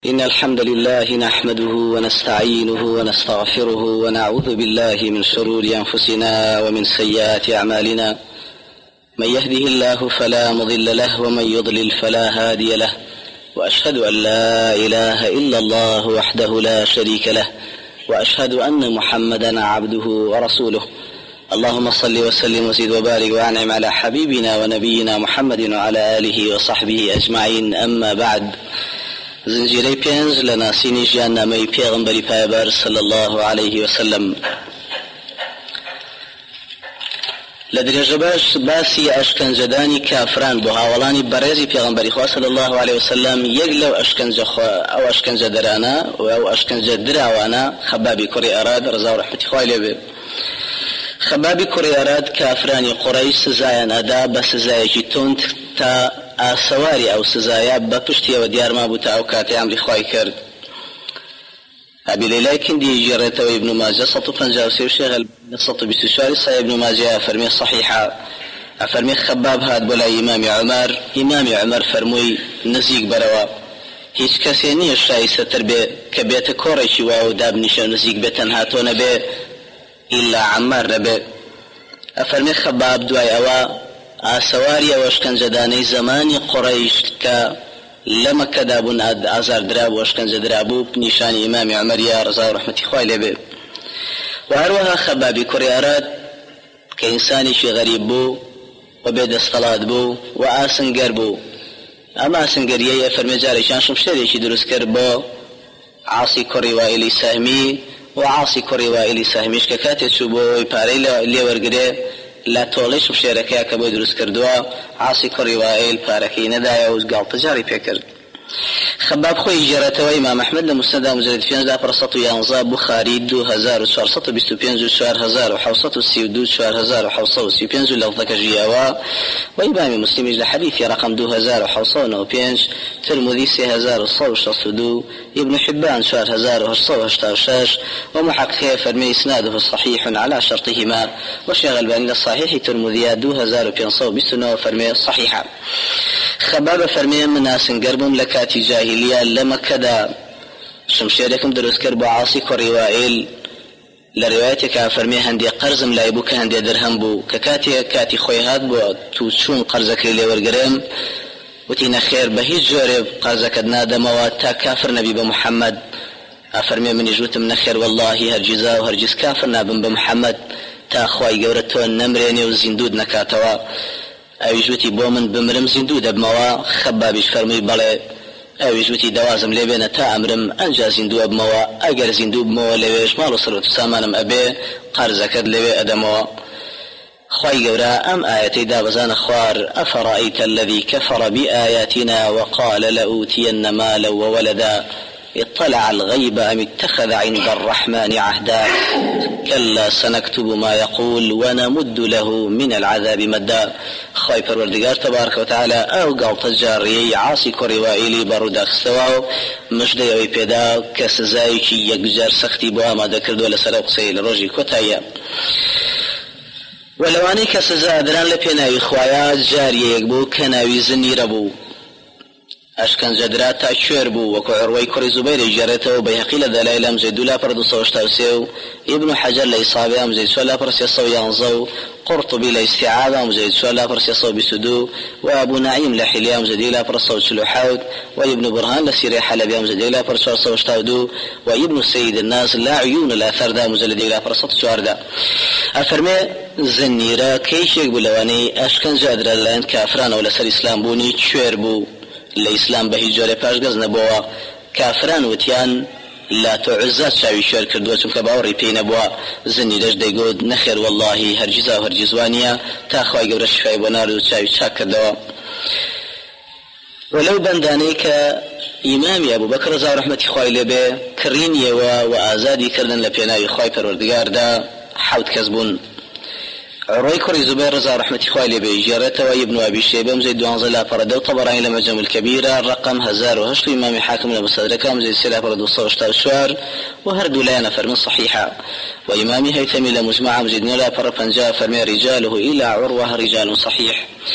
إن الحمد لله نحمده ونستعينه ونستغفره ونعوذ بالله من شرور أنفسنا ومن سيئات أعمالنا. من يهده الله فلا مضل له ومن يضلل فلا هادي له، وأشهد أن لا إله إلا الله وحده لا شريك له، وأشهد أن محمدا عبده ورسوله. اللهم صل وسلم وزد وبارك وأنعم على حبيبنا ونبينا محمد وعلى آله وصحبه أجمعين. أما بعد، زنجيري بينز لناسيني جيانا مي بيغمبري پایبر صلى الله عليه وسلم. لدرجباش باسي اشكنجداني كافران بو هاولاني بريزي بيغمبري خواه صلى الله عليه وسلم يقلو اشكنج او اشكنج درانا او اشكنج دراوانا خبابي كوري اراد رضا ورحمتي خواه لبه. خبابي كوري اراد كافراني قريش سزايا ادا بسزايا جيتونت تا سواري او سزايا بپشتي و ديار ما بوتا او كاتي عمري خواهي کرد. ابي ليلى كندي جريته ابن ماجه 153 شغل 124 صحيح ابن ماجه فرمي صحيحه. فرمي خباب هاد بولا امام عمر فرموي نزيق بروا هیچ کسی نیست شایسته تر به که بیت کورشی و داب نشان نزیق به تنها تو نبه الا عمار نبه. فرمي خباب دوای اوا سواري واشكنجداني زماني قريش كا لما كدابون ازار دراب واشكنج درابو نشان امام عمر يا رضا ورحمة خواه لبه. وهروها خبابي كوريارات كإنساني شي غريب بو وبيد الصلاة بو وآسنقر بو. اما آسنقرية فرمي جاري شان شمشتري شي دروس كربو عاصي كوري وائلي سهمي وعاصي كوري وائلي سهميش ككاتي تشوبو يباري اللي ورقري لا توليش بشيركيا كبو دروس كردوا عاصي كوري وائل باركي ندايا وزقال تجاري بيكرد. خباب خوي جرته امام احمد لمسند مجلد 15 بخاري 2425 4732 لفظك جياوا. وامام مسلم الحديث رقم 2005 ترمذي 3062 ابن حبان 4886 ومحقق فرمي اسناده صحيح على شرطهما. وشيخ الباني الصحيح ترمذي 2529 فرمي صحيحه. خباب فرمي من ناس قربهم لكاتي جاهلية لما كدا شمشيركم دروس كربو عاصي كوري وائل لروايتك فرمي هندي قرزم لايبوك هندي درهم بو كاتي خوي هاد بو توشون قرزك لي ورقرم وتينا خير بهيج جورب قرزك نادم واتا كافر نبي بمحمد. فرمي من يجوت من خير والله هرجزا وهرجز كافر نابن بمحمد تا خوي قورتون نمريني وزندود نكاتوا او يجوتي بومن بمرم زندود بموا. خبابيش فرمي بلي او يجوتي دوازم لبين تا امرم انجا زندو بموا اگر زندو بموا لويش مالو صلوة سامانم ابي قرزكد لوي ادموا. خواهي قورا ام آياتي دابزان خوار افرأيت الذي كفر بآياتنا وقال لأوتين مالا وولدا اطلع الغيب ام اتخذ عند الرحمن عهدا كلا سنكتب ما يقول ونمد له من العذاب مدا. خواهي پروردگار تبارك وتعالى او قال تجاري عاصي كوري وائلي بارود اخستواو مجده اوي پیدا كسزاي كي يقجار سختي بو اما دكردو لسلو قسيل روجي كتايا. ولواني كسزا دران لپيناوي خوايا جاري يقبو كناوي زني ربو اشكن جدراتا شعر بو وكو عروي كوري زبير جارته وبيهقي لدلائل امزيد لا فرد صوشتاوسيو ابن حجر لإصابة امزيد سوالا فرسيصو ينزو قرطبي لاستعاذة امزيد سوالا فرسيصو بسدو وابو نعيم لحليا امزيد لا فرسو سلوحاود وابن برهان لسيري حلبي امزيد لا فرسو صوشتاودو وابن السيد الناس لا عيون الاثر دا امزيد لا فرسو شواردا. افرمي زنيرا كيش يقبو لواني اشكن جادر لان كافران ولا سر اسلام بوني شعر بو الاسلام به جوره پاشگز نبوا. کافران وتیان لا تعزت شاوی شعر کردو چون که باوری پی نبوا. زنی دش دیگود نخیر والله هرگزا و هرگزوانیا تا خواهی گور شفای بنار و شاوی چاک کردوا. ولو بندانی که امام ابو بکر رضا رحمتی خواهی لبه کرینی و آزادی کردن لپیناوی خواهی پروردگار دا حوت کذبون. عروي كوري زبير رضا رحمة خوالي بيجارته وابن أبي شيبة مزيد دوانزل لا فرده وطبراني لمجمع الكبيرة الرقم 1008 إمام حاكم لمستدركه مزيد سلا فرده صوشتار شوار وهردو لا نفر من صحيحة. وإمام هيثمي لمجمع مزيد نلا فرفنجا فرمي رجاله إلى عروة رجال صحيح.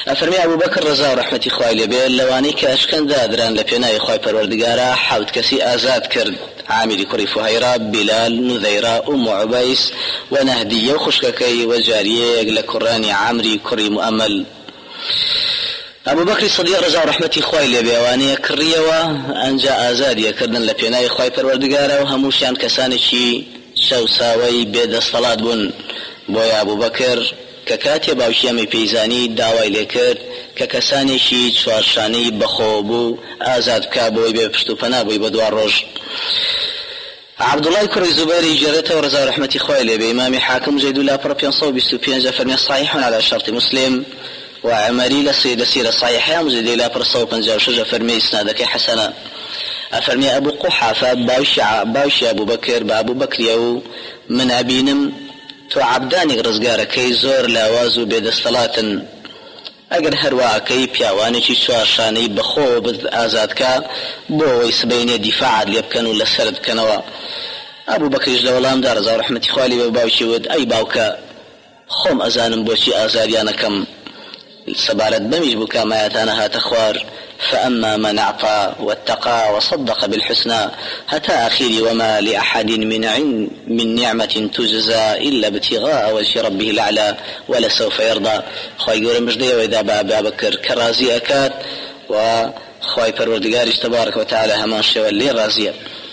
أفرمي أبو بكر رضا ورحمة خوای لێبێ لەوانەی کە ئەشکەندا دران لە پێناوی خوای پەروەردگارە حەوت کەسی ئازاد کرد عامری کوڕی فوهەیرا بلال نوذەیرا أم عبەیس و نەهدیە و خوشکەکەی و جاریەیەک لە کوڕانی عامری کوڕی مؤەمل أبو بكر صديق رضا ورحمة خوای لێبێ ئەوانەیە کڕیەوە ئەنجا ئازادیەکردن لە پێناوی خوای پەروەردگارە و هەمووشیان کەسانێکی شەوساوەی بێدەستەڵات بوون بۆیە ئەبوو بەکر کە کاتێ باوشیەمی پەیزانی داوای لێ کرد کە کەسانێکی چوارشانەی بەخۆ بوو ئازاد بکا بۆی بێ پشت و پەنا بووی بە دوا ڕۆژ عبدالله کوڕی زوبەیری جێڕێتەوە رضا ورحمة خوای لێبێ ئیمامی حاکم جەیدو لا پڕ 525 فەرمێ صحیح على شرط مسلم وعمري لسير صحيح مزيد إلى برصو بنجاو شجع فرمي إسنادك حسنا أفرمي أبو قحافة باوشي أبو بكر بأبو بكر يو من أبينم تو عبداني رزقاركي زور لاوازو بيدستلات أجر هرواكي بياوانيشي شوارشاني بخو بآزادكا بو يسبيني دفاع ليبكنوا لسرد كنوا أبو بكر جلولام دار رضا ورحمة خوالي وباوشي ود أي باوكا خم أزانم بوشي آزاديانا كم سبارت بمش بكا ما يتانا تخوار فأما من أعطى واتقى وصدق بالحسنى هتا أخيري وما لأحد من نعمة تجزى إلا ابتغاء وجه ربه الأعلى ولسوف يرضى خواهي قول مجدية وإذا بأبا بكر كرازي أكاد وخواهي پروردگارش تبارك وتعالى همان شوال لي رازية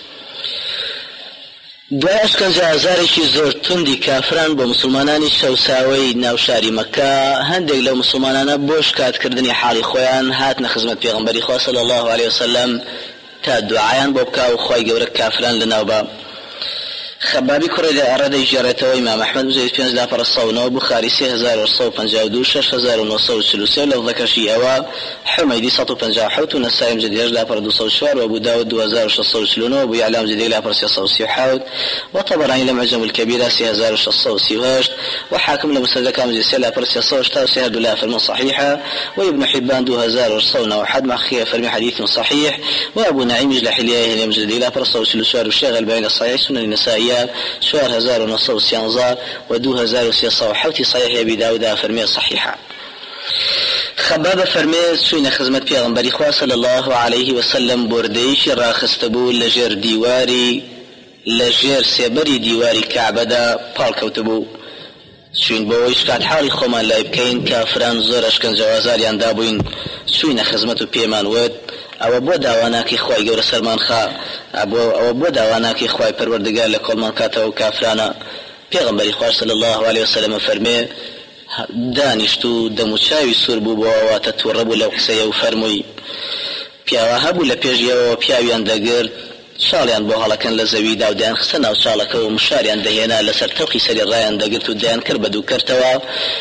دوای ئەشکەنجە ئازارێکی زۆر توندی کافران بۆ مسلمانانی شەوساوەی ناوشاری مەکە هەندێک لەو مسلمانانە بۆ شکاتکردنی حاڵی خۆیان هاتنە خزمەت پێغەمبەری خوا صلی الله عليه وسلم تا دوعایان بۆ بکا و خوای گەورە کافران لەناوبا خەبابی کوڕی لە ئەڕەدەی ژێڕێتەوە ئیمام ئەحمەد بزەید 5 لا پەرسەونەوە بوخاری 3852 6943 لەفظەکەشی ئەوە حميدي 157 ونسائي مجدد لا پر 204 وابو داود 2649 وابو يعلى مجدد لا پر 337 وطبراني لمعجم الكبيرة 3638 وحاكم لمستدرك مجدد لا پر 386 لا فرم صحيحة وابن حبان 2001 مع خير فرم حديث صحيح وابو نعيم جلح الياه مجدد لا پر 334 والشيخ بين الصحيح سنن النسائية شوار 1911 و 2307 صحيح ابي داود فرمي صحيحة خباب فرمي سوين خزمت پیغمبری خواه صلی الله عليه وسلم برديش راخستبو لجر ديواري لجر سيبري ديواري كعبة دا پالكوتبو سوين بويش كات حالي خومان لايبكين كافران زورش كان جوازاريان دابوين سوين خزمتو بيمان ود او بو داواناكي خواهي گور سرمان خواه او بو داواناكي خواهي پروردگار لكل من كاتو كافرانا پیغمبری خواه صلی الله عليه وسلم فرمي دانشتو دموچاوی سور بوو بۆەوە تەتوڕەبوو لەو قسەیە و فەرمووی پیاوە هەبوو لە پێشیەوە پیاویان دەگرت شاڵیان بۆ هەڵەکەن لە زەویدا و دایان خستە ناو چاڵەکە و مشاریان دەهێنا لەسەر تەوقی سەری ڕایان دەگرت و دایان کرد بە دوو کەرتەوە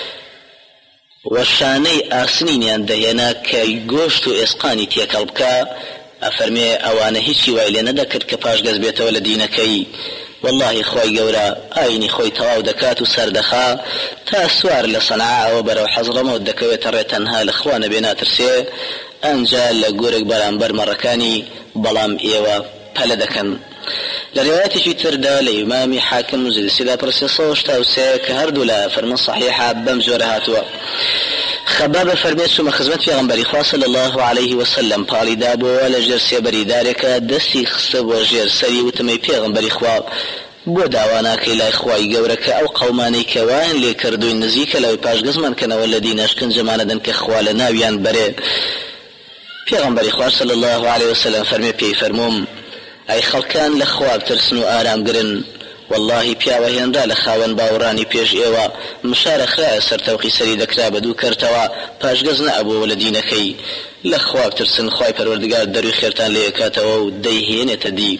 و شانەی ئاسنینیان دەهێنا کە گۆشت و ئێسقانی تێکەڵ بکە ئەفەرمێ ئەوانە هیچی وای لێ نەدەکرد کە پاش گەز بێتەوە لە دینەکەی والله خوای گەورە ئاینی خۆی تەواو دەکات و سەردەخا تا سوار لە سەنعاوە بەرەو حەزڕەمەوە دەکەوێتە ڕێ تەنها لە خوا نەبێ ناترسێ ئەنجا لە گۆرێک بەرامبەر مەڕەکانی بەڵام ئێوە پەلە دەکەن لە ڕێوایەتێکی تردا لە ئیمامی حاکم زیدسیدا پرسێ 183 کە هەردوو لە فەرمان صحیحە بەم جۆرە هاتووە خباب فرمي سوما خزمت پیغمبری خواه صلی الله عليه وسلم پالی دابو لجر سیبری دارکا دستی خصب و جر سری و تمی پیغمبری خواه بو داوانا که لای خواهی گورکا او قومانی که وان لی کردوی نزیک لای پاش گزمان کنه والذین اشکن جماندن که خواه ناویان بره پیغمبری خواه صلی الله عليه وسلم فرمي پی فرموم ای خلکان لخواه بترسن و آرام گرن والله پیاوە هێنرا لە خاوەن باوەڕانی پێش ئێوە مشارە خرایە سەر تەوقی سەری دەکرا بە دوو کەرتەوە پاشگەز نەبووە لە دینەکەی لە خوا بترسن خوای پەروەردگار دەروی خێرتان لێ ئەکاتەوە و دەیهێنێتە دی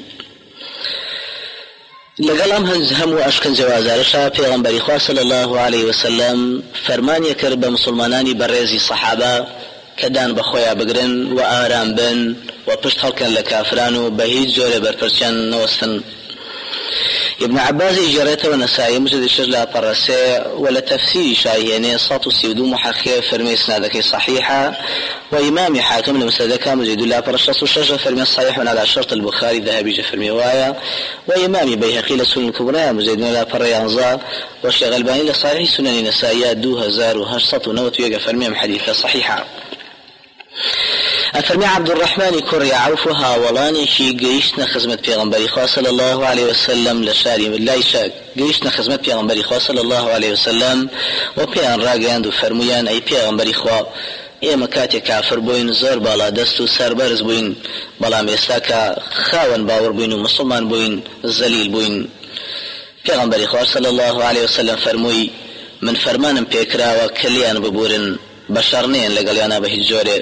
لەگەڵ ئەم هەموو ئەشکەنجە وازارەشە پێغەمبەری خوا صلی الله عليه وسلم فەرمانیە کرد بە مسلمانانی بەڕێزی سەحابە کە دان بە خۆیان بگرن و ئارام بن و پشت هەڵکەن لە کافران و بە هیچ جۆرە بەرپرسیان نەوەستن ابن عباس جريته ونسائي مجد الشجلة برسي ولا تفسير شاهيني صوت السيدو محخية فرمي سنادك صحيحة وإمام حاكم لمسندك مجد الله برشاص الشجلة فرمي صحيح على شرط البخاري ذهبي جفرمي وايا وإمام بيهقي لسنن الكبرى مجد الله بريانزا والشيخ الباني لصحيح سنن نسائيات 2890 فرمي حديثة صحيحة. أفرمي عبد الرحمن كري عوفها ولاني شي قيشنا خزمة بيغنبري خواه صلى الله عليه وسلم لشاري لا يشاك قيشنا خزمة بيغنبري خواه صلى الله عليه وسلم وبيان راقيان دو فرميان أي بيغنبري خواه ئێمە کاتێک کافر بووین زۆر باڵا دەست و سەربەرز بووین بەڵام ئێستا کە خاوەن باوەڕ بووین و مسلمان بووین زەلیل بووین. پێغەمبەری خوا صلی الله عليه وسلم فەرمووی من فەرمانم پێکراوە کە لیان ببورن بەشەڕ نێن لەگەڵیانە بە هیچ جۆرێ.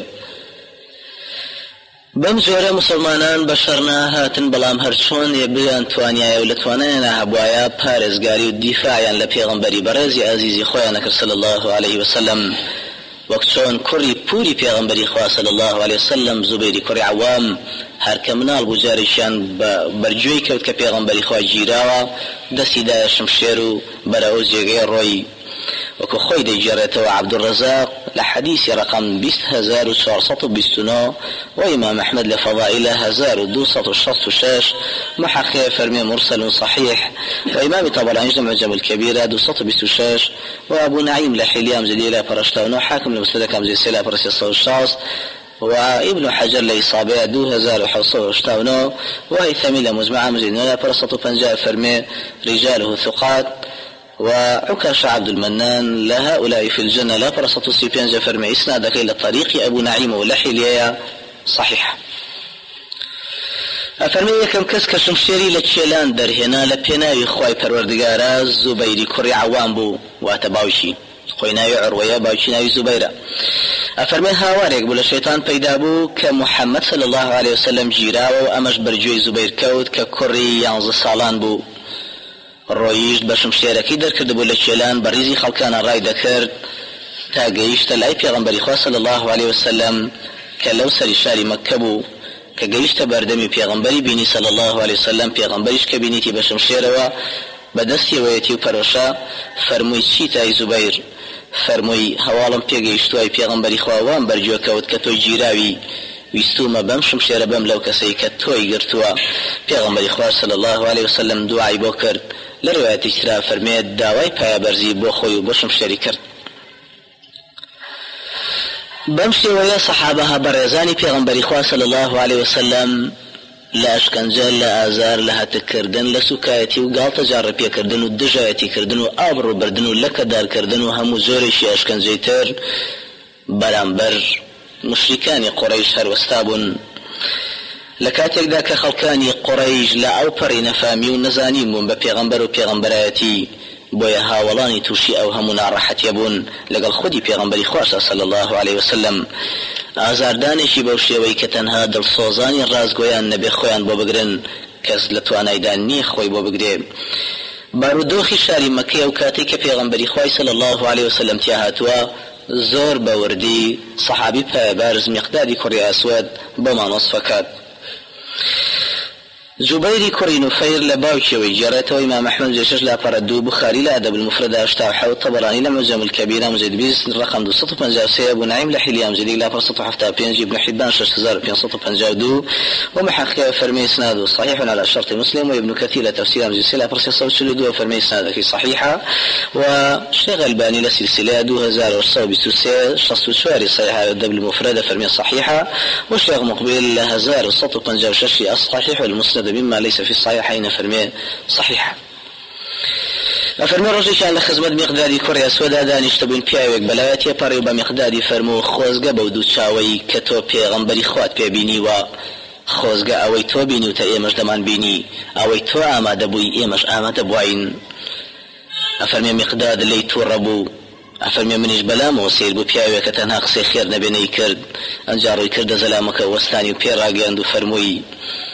بەم جۆرە مسلمانان بەشەڕ ناهاتن بەڵام هەرچۆن یەکبیان توانایە و لە توانایانە هەبوایە پارێزگاری و دیفاعیان لە پێغەمبەری بەڕێزی عەزیزی خۆیان نەکرد صلی الله عليه وسلم وەک چۆن کوڕی پوری پێغەمبەری خوا صلی الله عليه وسلم زوبەیری کوڕی عەوام هەرکە مناڵ بوو جارێکیان بەرگوێی کەوت کە پێغەمبەری خوا گیراوە دەستی دایە شمشێر و بەرەو جێگەی ڕۆی وەکو خۆی دەیگێڕێتەوە عەبدوڕەزاق لە حەدیثی ڕقم 20429 وإمام أحمد لفضائله 1266 محقق فرمي مرسل صحيح وإمام طبراني جمع الكبيرة 226 وأبو نعيم لحليام زليلة فرشتاونو حاكم لمسلك أمزي سيلة فرسي الشاص وابن حجر لإصابة 2008 وهيثمي لمجمع مزينولا فرصة فنجاء فرمي رجاله ثقات وعكاش عبد المنان لهؤلاء في الجنة لا فرصة السيبيان جفرمي إسنادك إلى طريق أبو نعيم ولحليا صحيح. أفرمي كم كسك شمشيري لتشيلان درهنا لبيناوي خواي پروردگارا زبيري كري عوام بو واتباوشي خويناوي عروية باوشيناوي زبيرا. أفرمي هاواريك بولا شيطان پیدا بو كمحمد صلى الله عليه وسلم جيراو وأمش برجوي زبير كود ككري 11 سالان بو ڕۆیشت بە شمشێرەکەی دەرکردبوو لە کێلان بەڕیزی خەڵکانە ڕای دەکرد تا گەیشتە لای پێغەمبەری خوا صلی الله عليه وسلم کە لەو سەری شاری مەککە بوو کە گەیشتە بەردەمی پێغەمبەری بینی صلی الله عليه وسلم پێغەمبەریش کە بینیتی بە شمشێرەوە بەدەستی وەیەتی و پەرۆشە فەرمووی چیتای زوبەیر فەرمووی هەواڵم پێگەیشتووای پێغەمبەری خوا وام بەرگوێ کەوت کە تۆی گیراوی ویستومە بەم شمشێرە بەم لەو کەسەی کە تۆی گرتووە. پێغەمبەری خوا صلی الله عليه وسلم دوعای بۆ کرد لە ڕوایەتی ترا فەرمێت داوای پایەبەرزی بۆ خۆی و بۆ شمشێری کرد. بەم شێوەیە سەحابە بەڕێزانی پێغەمبەری خوا صلی الله عليه وسلم لە ئەشکەنجە لە ئازار لە هەتکردن لە سوکایەتی و گاڵتە جاڕەپێکردن و دژایەتیکردن و ئابڕووبردن و لەکەدارکردن و هەموو زۆرێکی ئەشکەنجەی تر بەرامبەر مشریکانی قوڕەیش هەروەستا بوون. لە کاتێکدا کە خەڵکانی قوڕەیش لە ئەو پەڕی نەفامی و نەزانی بوون بە پێغەمبەر و پێغەمبەرایەتی بۆیە هاوڵانی تووشی ئەو هەموو ناڕەحەتیە بوون لەگەڵ خودی پێغەمبەری خواشە صلی الله عليه وسلم. ئازاردانێکی بەو شێوەی کە تەنها دڵسۆزانی ڕازگۆیان نەبێ خۆیان بۆ بگرن کەس لە توانایدا نییە خۆی بۆ بگرێ. بارودۆخی شاری مەککە و کاتێک کە پێغەمبەری خوای صلی الله عليه وسلم تیا هاتووە زۆر بەوردی سەحابی پایەبەرز میقدادی کوڕی ئەسوەد بۆمان وەسفەکات. زبيري كري نفير لباوكي جريته إمام أحمد جيشش لا فردو بخاري لا أدب المفرد أشتاحه الطبراني لمعجم الكبيرة مزيد بيز رقم 250 أبو نعيم لحليا مزيد لا فرصة حفتة بينجي ابن حبان 6552 ومحقق فرمي إسناده صحيح على شرط مسلم وابن كثير تفسير مزيد سلا فرصة صوت شلدو فرمي إسناده صحيحة وشيخ الباني لسلسلة 2664 صحيحة أدب المفرد فرمي صحيحة والشيخ مقبل 1156 الصحيح والمسند مما ليس في الصحيحين فرمي صحيحة. فرمي رجل كان لخزمت مقدادي كوريا سودا دانش تبين بياوك بلايات يباري بمقدادي فرمو خوزقا بودو تشاوي كتو بيغمبري خوات بيبيني و خوزقا اوي تو بيني وتا ايمش دمان بيني اوي تو آماد بوي ايمش آماد بوين. فرمي مقداد اللي توربو فرمي منيش بلا موسير بو بياوك تنها قصي خير نبيني كرد انجاروي كرد زلامك وستاني وبيراغياندو فرموي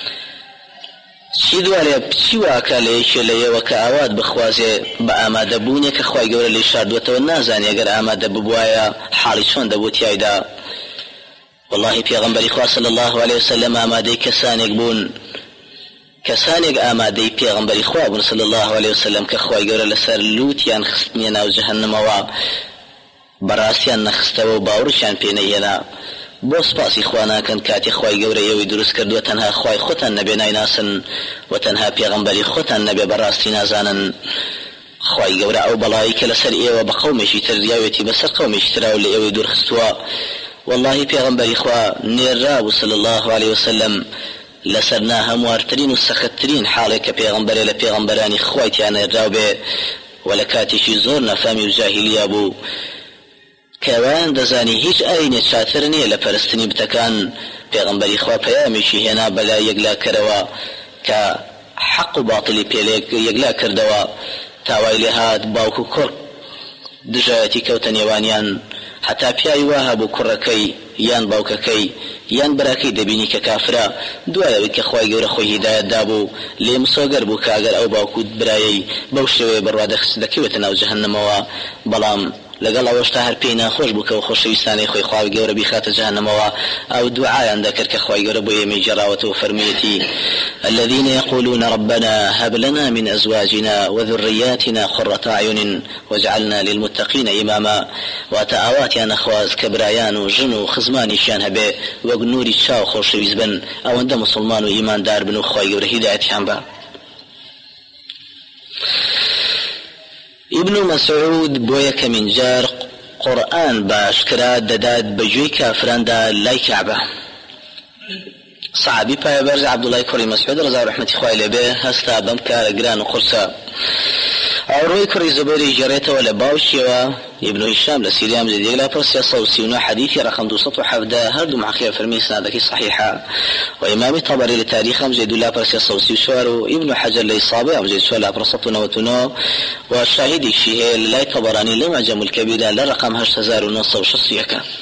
چی دوالێ بچی واکە لە یەکێ لەیەوە کە ئاوات بخوازێ بە ئامادەبوونێ کە خوای گەورە لێی شاردووەتەوە نازانێ ئەگەر ئامادە ببوایە حاڵی چۆن دەبوو تیایدا. والله پێغەمبەری خوا صلی الله عليه وسلم ئامادەی کەسانێک بوون كسانك آمادي پیغمبر خواب صلى الله عليه وسلم كخواي قول لسر لوتيان خستنينا وجهنم براستيان نخستو وباورشان بينينا بۆ سپاسی خوا ناکەن کاتی خوای گەورە ئێوەی دروست کردووە تەنها خوای خۆتان نەبێ نایناسن و تەنها پێغەمبەری خۆتان نەبێ بەڕاستی نازانن. خوای گەورە ئەو بەڵایی کە لەسەر ئێوە بە قەومێکی تر دیاوێتی بەسەر قەومێکی ترا و لە ئێوەی دوورخستووە والله پێغەمبەری خوا نێرابوو صلی الله عليه وسلم لەسەر ناهەموارترین و سەختترین حاڵێک کە پێغەمبەرێ لە پێغەمبەرانی خوای تیان نێراو بێ و لە کاتێکی زۆر نەفامی و جاهیلیا بوو کەوان دەزانی هیچ ئاینێ چاتر نییە لە پەرستنی بتەکان. پێغەمبەری خوا پەیامێکی هێنا بەلا یەکلاکەرەوە کە حەق و باڵی پێلێک یەکلا کردەوە تاوای لێ هات باوک و کوڕ دژایەتی کەوتە نێوانیان حتا پیاوی وا هەبوو کوڕەکەی یان باوکەکەی یان براکەی دەبینی کە کافرە دوایەوەی کە خوای گەورە خۆی هیدایەت دابوو لێ مسۆگەر بوو کە ئەگەر ئەو باوک و برایەی بەو شێوەیە بڕوا دەکەوێتە ناو جەهەنەمەوە بەڵام لەگەڵ ئەوەشتا هەر پێی ناخۆش بوو کە و خۆشەویستانەی خۆی خوای گەورە بیخاتە جەهەنەمەوە ئەو دوعایان دەکرد کە خوای گەورە بۆ ئێمەی جێڕاوەتەوە فەرموویەتی الذين يقولون ربنا هب لنا من أزواجنا وذرياتنا قرة أعين واجعلنا للمتقين إماما وتأوات يا نخواز كبرايان وجن وخزماني شان هبه وقنوري شاو خوشويز بن أو أنت مسلمان وإيمان دار بن خوي قوله هدايتي عنبا. ابن مسعود بويك من جار قرآن باشكرا دداد بجوي كافران دا لاي كعبة صحابي پایبرز عبدالله کوڕی مسعود رضا رحمتی خوای لێ بێ هەستا بەم کارە گران و قورسە ئەوڕۆی کوڕی زوبەیری گێڕێتەوە لە باوشیەوە ابن هشام لە سیریام جديد لا برسي 139 حديث رقم 217 هردو معخير فرمي سنادك صحيحة وإمام طبري لتاريخ مجد لا برسي 134 ابن حجر لإصابة مجد سؤال برسطنا وتنو والشاهد الشيء لا طبراني لما جمع الكبيرة لرقم 8960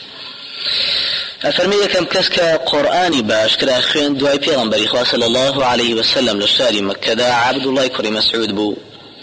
أفرمي كم كسك قرآني باش كرا خوين دواي پیغمبري خواه صلى الله عليه وسلم لشاري مكة عبد الله كوري مسعود بو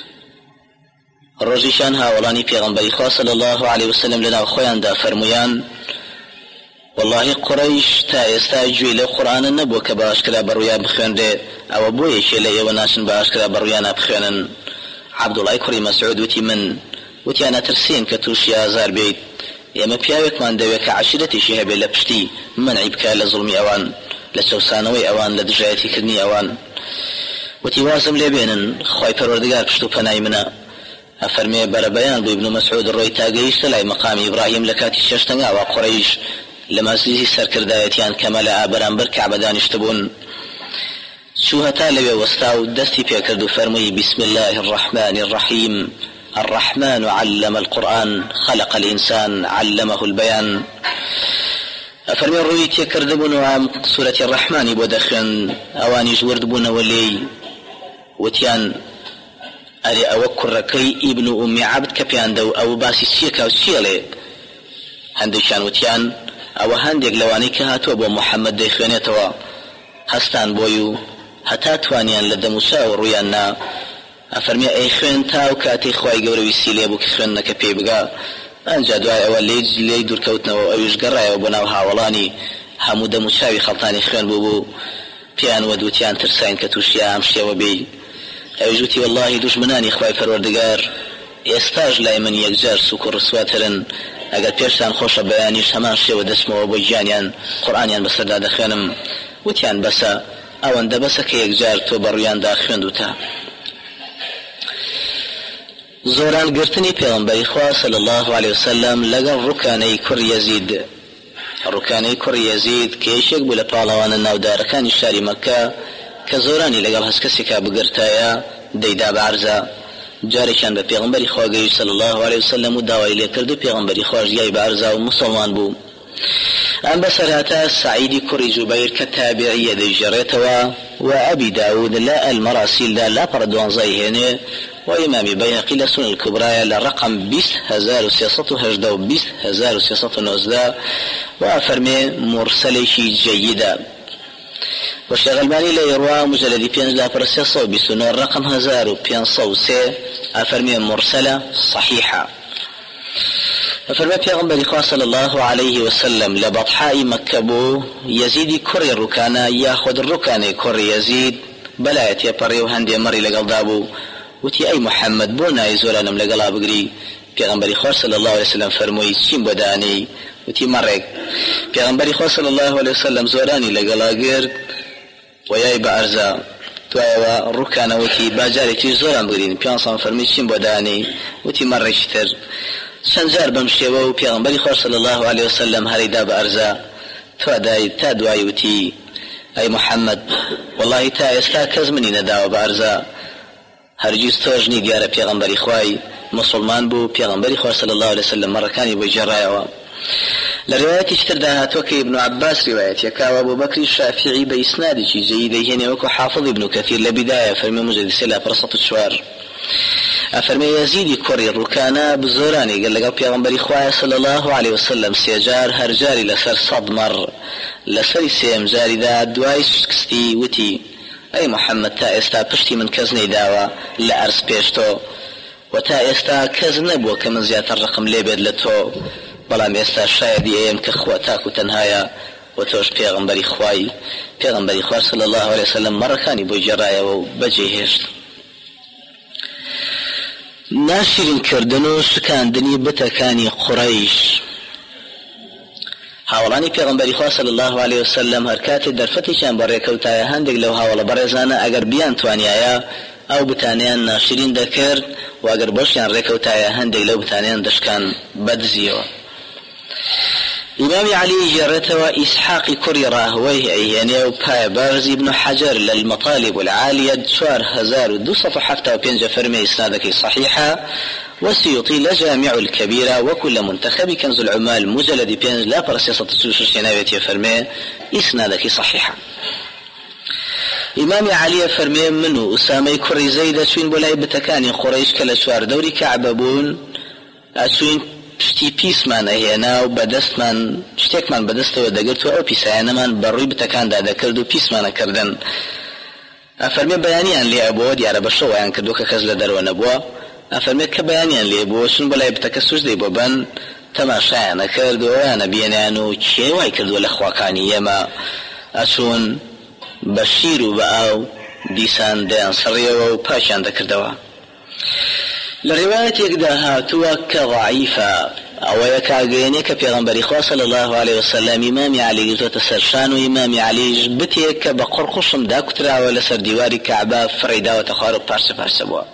ڕۆژیشان هاوڵانی پێغەمبەری خوا صلی الله عليه وسلم لەناو خۆیاندا فەرمویان والله قڕەیش تا ئێستا گوێی لەو قورئانە نەبووە کە باشکرا بەڕوویان بخوێندرێ ئەوە بۆ یەکێ لە ئێوە ناچن باشکرا بەڕوویانە بخوێنن. عەبدوڵای کوڕی مەسعود وتی من وتیان ئەترسین کە تووشی ئازار بێیت ئێمە پیاوێکمان دەوێت کە عەشیرەتێکی هەبێت لە پشتی منعی بکات لە زوڵمی ئەوان لە چەوسانەوەی ئەوان لە دژایەتیکردنی ئەوان. وتی وازم لێ بێنن خوای پەروەردگار پشت و پەنای منە. أفرمي بربيان ابن مسعود الروي تاقيش للاي مقام إبراهيم لكاتي ششتنغا وقريش لما سيزي سركر دايتيان كمالا آبران بركع بدان اشتبون سوهتا لوي وستاو دستي بيكردو فرمي بسم الله الرحمن الرحيم الرحمن علم القرآن خلق الإنسان علمه البيان. أفرمي الروي تيكردبون وعام سورة الرحمن بودخن أواني جوردبون ولي وتيان أري أوكركي ابن أم عبد كبيان دو أو باسي سيكا وسيلي هندوشان وتيان أو هندق لواني كهاتو أبو محمد ديخوانيتوا هستان بويو هتا توانيان لدى موسى ورويانا. أفرمي أي خوين تاو كاتي خواي قوري سيلي أبو كخوين نكبي بقا أنجا دواي أول لي دور كوتنا وأيوش قرأي وبناو هاولاني همو موسى خلطاني خوين بوبو بيان ودوتيان ترساين كتوشيا أمشي وبي أوجوتي والله دشمناني خواي فروردگار استاج لا من يكجار سكر سواترن اگر پیشتان خوش بیانی همان شو دسمو بو جانيان قرآنيان بسر دا دخوانم وتيان بسا اوان دا بسا که يكجار تو برويان دا خوندوتا. زوران قرتني پیغمبر خوا صلى الله عليه وسلم لقل ركاني كر يزيد ركاني كر يزيد كيشيك بولا پالوان الناو داركان الشاري مكة كزوراني لقل هسكسكا بقرتايا ديدا بعرزا جارشان بپیغمبری خواگی صلی الله علیه وسلم و داوای لیکردو پیغمبری خواجی بعرزا و مسلمان بو. ام بسرهتا سعيد كري زبير كتابعية دي جريتوا وأبي داود لا المراسيل لا بردوان زيهنه وإمام بيهقي لسنة الكبرى لرقم 20619 وأفرمي مرسلشي جيدة. والشغلباني لا يروى مجلد بينز لا برسيصو بسنة الرقم 1503 أفرمي مرسلة صحيحة. أفرمي پیغمبر خواه صلى الله عليه وسلم لبطحاء مكبو يزيد كري الركانة ياخد الركانة كري يزيد بەلایەت تێپەڕی و هەندێ مەڕی لەگەڵدا بوو وتی ئەی محەممەد بۆ نای زۆرانم لەگەڵا بگری پێغەمبەری خوا صلی الله علیه وسلم فەرمووی چیم بۆ دانی وتی مەڕێک پێغەمبەری خوا صلی الله علیه وسلم زۆرانی لەگەڵا گرت ویای بە عەرزە دوایەوە ڕووکانەوەتی باجارێکی زۆران بگرین پیانسان فەرمی چیم بۆ دانی وتی مەڕێکی تر چەند جار بەم شێوە و پێغەمبەری خوا صلی الله علیه وسلم هەرەیدا بە عەرزە تا دوای وتی ئەی محەممەد وەڵڵاهی تا ئێستا کەس منی نەداوە بە عەرزە هەرگیز تۆژنی دیارە پێغەمبەری خوای مسلمان بوو پێغەمبەری خوا صلی الله علیه وسلم مەڕەکانی بۆی جێڕایەوە لە ڕوايەتی تردا هاتووە کە ابن عباس ڕوايەتێکاوە بۆ بەکری شافعی بە ئیسنادێکی جەید دەیهێنێ وەکو حافظ ابن كثير لە بیدایە فەرمی مجلد 3/4 ئەفەرمێ یەزیدی کوڕی ڕووکانە بزۆرانی گەل لەگەڵ پێغەمبەری خوایە صلی الله علیه وسلم سێجار هەرجاری لەسەر 100 مەڕ لەسەری سێم جاریدا دوای شکستی وتی ئەی محەممەد تا ئێستا پشتی من کەس نەیداوە لە ئەرز پێش تۆ و تا ئێستا کەس نەبووە کە من زیاتر ڕقم لێ بێت لە تۆ بەڵام ئێستا شایدی ئێم کە خوا تاک و تەنهایە و تۆش پێغەمبەری خوای پێغەمبەری خوا صلی الله علیه وسلم مەڕەکانی بۆی جێڕایەوە و بەجێهێشت ناشرین کردن و سکاندنی بتەکانی قوڕەیش هاوڵانی پێغەمبەری خوا صلی الله علیه وسلم هەر کاتێ دەرفەتێکیان بەڕێکەوتایە هەندێک لەو هاوڵە بەڕێزانە ئەگەر بیان توانیایە ئەو بتانیان ناشرین دەکرد و ئەگەر بەشیان ڕێکەوتایە هەندێک لەو بتانیان دەشکان بەدزیەوە إمام علي جرته إسحاق كري راهويه أيهاني وباي بارز ابن حجر للمطالب العالية شوار هزار ودوصف حتى وبينج فرمي إسنادك صحيحة وسيطي لجامع الكبيرة وكل منتخب كنز العمال مجلد بينج لا برسيسة تسوش شناوية فرمي إسنادك صحيحة إمام علي فرمي منه أسامي كري زيدة شوين بولاي بتكاني قريش كلا شوار دوري كعببون أشوين شتی پیسمان ئەهێنا و بەدەستمان شتێکمان بەدەستەوە دەگرت و ئەو پیسایانەمان بەڕووی بتەکاندا دەکرد و پیسمانەکردن ئەفەرمێ بەیانیان لێ ئەبووە دیارە بە شەوەیان کردو کە کەس لە دەرەوە نەبووە ئەفەرمێت کە بەیانیان لێ بووە چون بەلای بتەکە سوژدەی بۆ بەن تەماشایانە کرد و ئەویانە بێنیان و کێوای کردووە لە خواکانی ئێمە ئەچوون بە شیر و بە ئاو دیسان دەیان سڕیەوە و پاشیان دەکردەوە لرواية يقدها توك ضعيفة أو يكاغيني كبيغمبري خوا صلى الله عليه وسلم إمام علي زوت سرشان وإمام علي بتيك بقرقشم دا كترا ولا سر ديواري كعبة فريدا وتخارب بارس بوا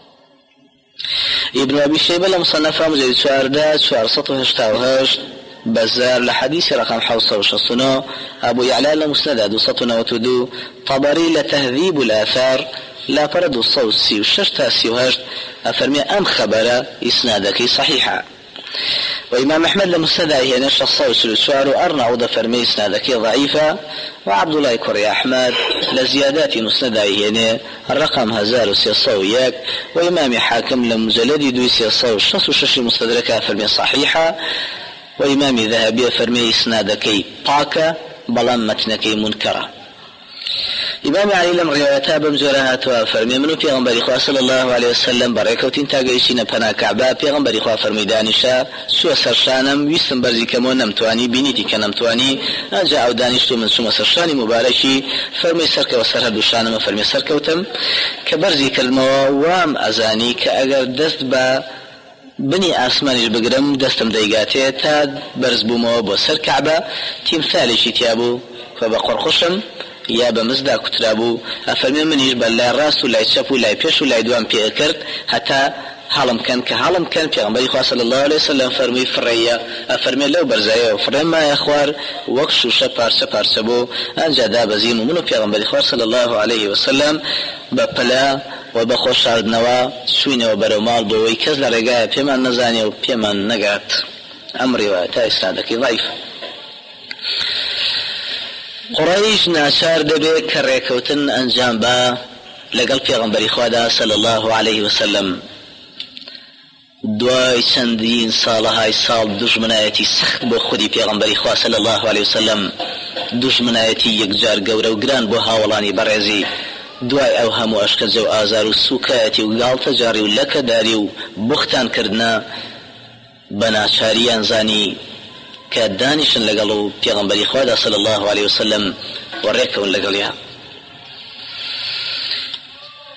ابن أبي شيبة لمصنفة مجلد شواردا شوار سطو هشتاوهاش بزار لحديث رقم حوصة وشصنو أبو يعلى لمسندة دو سطنا وتدو طبري لتهذيب الآثار لا فرد الصوت سي وششتا سي وهشت أفرمي أم خبر إسنادك صحيحة وإمام أحمد لمستدعي نشر الصوت سلسوار وأرنع وضع فرمي إسنادك ضعيفة وعبد الله كوري أحمد لزيادات مسندعي هنا الرقم 1600 وإمام حاكم لمجلد دويسي الصوت شخص ششي مستدركة فرمي صحيحة وإمام ذهبي فرمي إسنادك طاكة بلام متنك منكرة إمام علي لم روايتها بمزورها توافرمي منو پیغمبری خواه صلی الله علیه وسلم برکوتین تاگیشین پنا کعبه پیغمبری خواه فرمی دانشا سو سرشانم ویستم برزی کمو نمتوانی بینیتی که نمتوانی انجا او دانشتو من سو سرشانی مبارشی فرمی سرک و سرهدو شانم فرمی سرکوتم که برزی کلمه وام ازانی که اگر دست با بني آسمانيش بقرم دستم دايقاتي تا برز بومو بو سر كعبة تمثالي شتيابو فبقرخشم يا بمزدا كترابو أفرمي منيش بلا راس ولا يتشاف ولا يبيش ولا يدوان بيأكرت حتى حالم كان پیغمبر خدا صلی الله علیه وسلم فرمی فریا أفرمي لو برزايا وفرم ما يخوار وقشو شپارچه بو انجا دا بزيم ومنو پیغمبر خدا صلی الله علیه وسلم بپلا و بخوش عردنوا سوینه و برومال بوی کز لرگاه پیمان نزانی و پیمان نگات امری و تا اسنادکی ضعیف قريش ناشار دبي كريكوتن انجام با لقل پیغمبر خدا صلى الله عليه وسلم دوای چەندین ساڵەهای ساڵ دوژمنایەتی سەخت بۆ خودی پێغەمبەری خوا صلی الله علیه وسلم دوژمنایەتی یەکجار گەورە و گران بۆ هاوڵانی بەڕێزی دوای ئەو هەموو ئەشکەجە و ئازار و سوکایەتی و گاڵتەجاری و لەکەداری و بوختانکردنە بە ناچاریان زانی کە دانیشن لەگەڵ و پێغەمبەری خوادا صلی الله علیه وسلم وەڕێکەون لەگەڵیان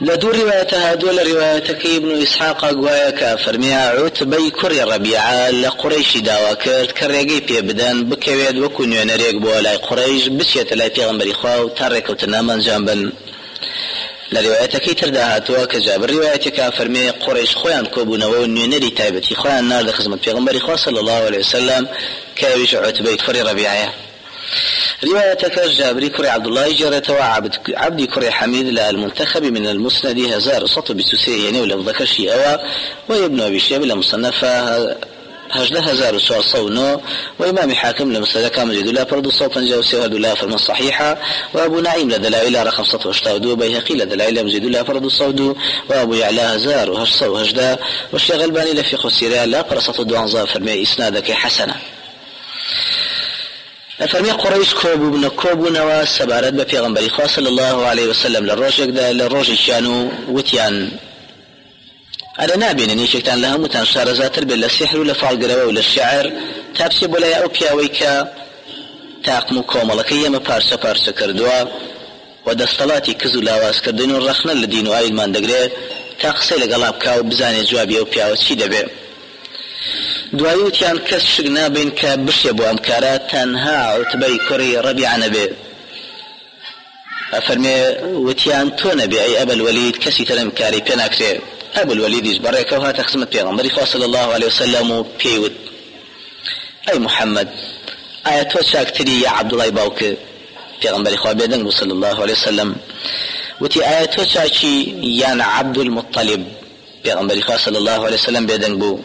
لدو روايتها دول روايتك ابن إسحاق أقوايك فرمي عتبي كري ربيعة لقريش داوا كرد كريقي بي بدان بكويد وكون ينريق بولاي قريش بسيت لاي بيغنبري خواو تاريك وتنامان جنبا لروايتك ترداها تواك جاب روايتك فرمي قريش خوان كوبونو نينري تايبتي خوان نار لخزمة بيغنبري خوا صلى الله عليه وسلم كاويش عتبي كري ربيعة روايتك جابري كري عبد الله جرته عبدي كري حميد للمنتخب من المسند هزار صوت بسوسي يعني ولا ذكر شيء أوا وابن أبي شيبة المصنفة هجده هزار سؤال صونو وإمام حاكم لمسند كامل جد الله فرد صوتا جوسي وهد الله فرمان صحيحة وأبو نعيم لدلائل رقم 182 بيهقي لدلائل مجد الله فرد الصود وأبو يعلى هزار وهجص وهجده والشيخ الباني لفي خسيرة لا فرصة دوانزا فرمي إسنادك حسنة فرمي قريش كوبو نوا سبارت بفيغنبري خواه صلى الله عليه وسلم للروج كانوا وتيان أنا نابين نيشكتان لها متان شارزاتر بالسحر ولا فالقروا ولا الشعر تابسي بولاي أو بياويكا تاقمو كومالكية ما بارسا كردوا ودستلاتي كزو لاواز كردين ورخنا لدين وآيل مان دقري تاقسي لقلاب كاو بزاني جوابي أو بياو تشي دبي دوایوتیان کەس شک نابین کە بشێ بۆ ئەم کارە تەنها عوتبەی کوڕی ڕەبیعە نەبێ ئەفەرمێ وتیان تۆ نەبێ ئەی ئەبەل وەلید کەسی تر ئەم کاری پێ ناکرێ ئەبەل وەلیدیش بەڕێکەوە هاتە خزمەت پێغەمبەری خوا صلی الله عليه وسلم و پێیوت ئەی محەممەد ئایا تۆ چاکتری یا عەبدوڵای باوکە پێغەمبەری خوا بێدەنگ بوو صلی الله عليه وسلم وتی ئایا تۆ چاکی یان عەبدولموطەلیب پێغەمبەری خوا صلی الله عليه وسلم بێدەنگ بوو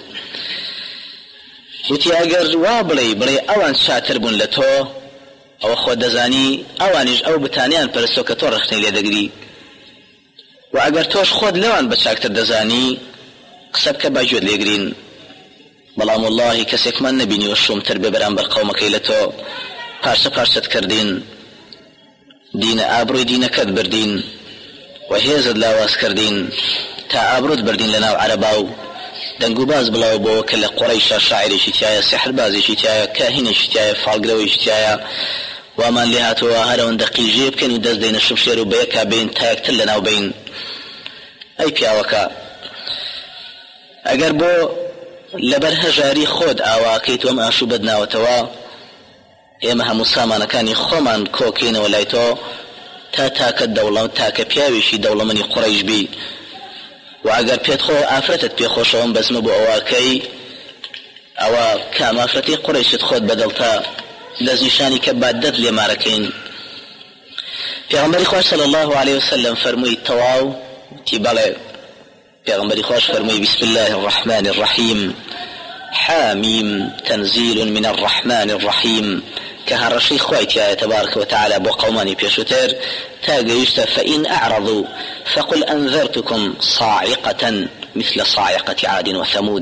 وتی ئەگەر وا بڵێ ئەوان شاتر بوون لە تۆ ئەوە خۆ دەزانی ئەوانیش ئەو بتانیان پەرستۆ کە تۆ ڕخنەی لێ دەگری و ئەگەر تۆش خۆت لەوان بە چاکتر دەزانی قسە بکە با گوێت لێگرین بەڵام واللهی کەسێکمان نەبینی و شومتر بێ بەرامبەر قەومەکەی لە تۆ پارچەت کردین دینە ئابڕووی دینەکەت بردین و هێزت لاواز کردین تا ئابڕووت بردین لەناو عەرەبا و دەنگ و باز بڵاو بۆ کە لە قوڕەیشە شاعیرێکی تایە سحر بازێکی تایە کاهینێکی تایە فالگرەوەیکی تایە وامان لێ هاتووە هەرەوەندە قیژێ بکەین و دەست دەینە شوبشێر و بەیەکا بین تا یەکتر لەناو بین ئەی پیاوەکە ئەگەر بۆ لەبەر هەژاری خۆت ئاواکەیت وەم ئاشوو بەدناوەتەوە ئێمە هەموو سامانەکانی خۆمان کۆکەینەوە لای تۆ تاکە دەوڵەمەند تاکە پیاوێکی دەوڵەمەندی قوڕەیش بی و ئەگەر پێت خۆ ئافرەتت پێخۆشەوەم بەزمە بۆ ئەواکەی ئەوە کام ئافرەتی قوڕیشت خۆت بەدڵتا دەستنیشانی کە بادەت لێمارەکەین پێغەمبەری خۆش صلی الله عليه وسلم فەرمووی تەواو تی بەڵێ پێغەمبەری خۆش فەرمووی بسم الله الرحمن الرحيم حاميم تنزيل من الرحمن الرحيم كهرشي خويتي تبارك وتعالى بقوماني بيشوتر تاقيشت فإن أعرضوا فقل أنذرتكم صاعقة مثل صاعقة عاد وثمود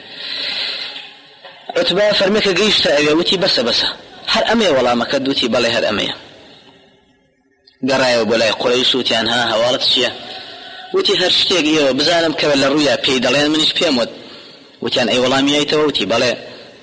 عتبة فرميك قيشت أبيوتي بس هر أمي ولا مكدوتي بلي هر أمي قرايا وبلاي قريشوتي عنها هوالت شيء وتي هرشتيق إيوه بزانم كبل الرؤيا بيدالين منش بيمود وتيان أي والله ميايتو وتي بلي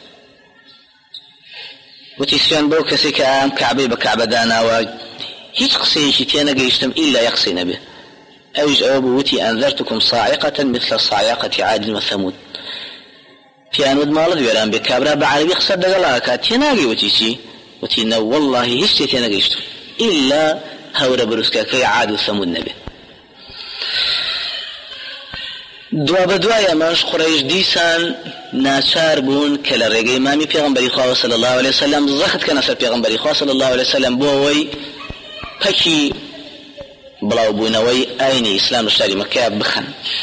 وتي سيان بو كسي كام كعبي بكعبة دانا هيج قصيشي تيانا قيشتم إلا يقصينا به أوج أبو وتي أنذرتكم صاعقة مثل صاعقة عاد وثمود تيان ود مالد ويران بكابرا بعربي قصد دقلاكا تيانا قيوتيشي وتي نو والله هيج تيانا قيشتم إلا هورا بروسكا كي عاد وثمود نبي دوا بدوايا ماش قريش ديسان ناچار بون کە لە ڕێگەی مامی پێغەمبەری خوا صلی الله عليه وسلم زەخت کە نەسەر پێغەمبەری خوا صلی الله عليه وسلم بۆ ئەوەی پەکی بڵاو بوونەوەی ئاینی ئیسلام لە شاری مەککە بخەن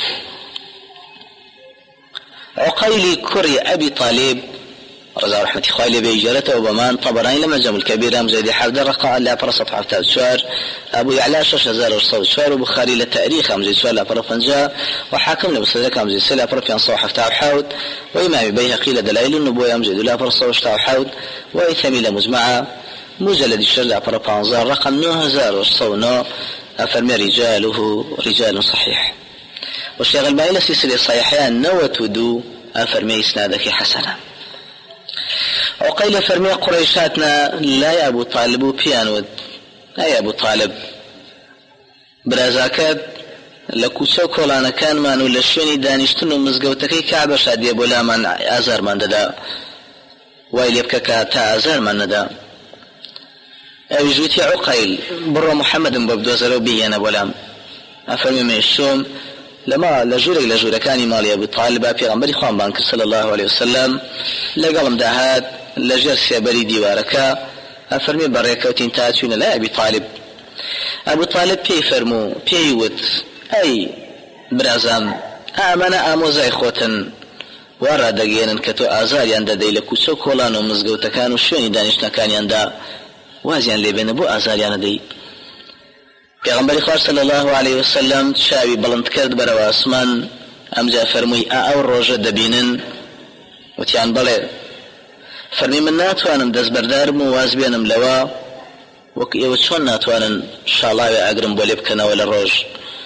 عقەیلی کوڕی ئەبی طالب رضا رحمة خوای لێ بێ ئیجارەتەوە بەمان طەبەرانی لە مەجەم الکەبیر مجلدی 17 رقم لا 474 أبو يعلى 6804 وبخاري للتاريخ مجلد 4 لا 50 وحاكم لمستدرك مجلد 3 لا 577 وإمام بيهقي لدلائل النبوة مجلد لا 477 وإثمي لمجمعة مجلد 4 لا 15 رقم 9009 أفرمي رجاله رجال صحيح والشيخ الباني لسلسلة صحيحان نوتدو أفرمي إسنادك حسنا وقيل فرمي قريشاتنا لا يا أبو طالب بيانود لا يا أبو طالب برازاكات لكوچە و کۆڵانەکانمان و لە شوێنی دانیشتن و مزگەوتەکەی کعبە شادیە بۆ لامان ئازارمان دەدا وای لێ بکە کە تا ئازارمان نەدا ئەویش وتی عوقەیل بڕۆ محەممەدم بۆ بدۆزەرەوە بهێنە بۆ لام ئەفەرمی مێشتۆم لەما لە ژوورێک لە ژوورەکانی ماڵی ئەبوو طالب پێغەمبەری خوانبان کرد صلی الله عليه وسلم لەگەڵم داهات لەژێر سێبەری دیوارەکە ئەفەرمی بەڕێکەوتین تا چوونە لای ئەبی طالب ئەبوو طالب پێی فەرموو پێی وت ئەی برازام ئامانە ئامۆزای خۆتن وا ڕادەگەێنن کە تۆ ئازاریان دەدەی لە کوچە و کۆڵان و مزگەوتەکان و شوێنی دانیشتەکانیاندا وازیان لێبێنە بۆ ئازاریان دەدەی پێغەمبەری خوا صلی الله عليه وسلم چاوی بڵند کرد بەرەوە ئاسمان ئەمجا فەرمووی ئەو ڕۆژە دەبینن وتیان بەڵێ فەرمی من ناتوانم دەستبەردارم و واز بێنم لەوە وەک ئێوە چۆن ناتوانن شاڵاوێ ئاگرم بۆ لێ بکەنەوە لە ڕۆژ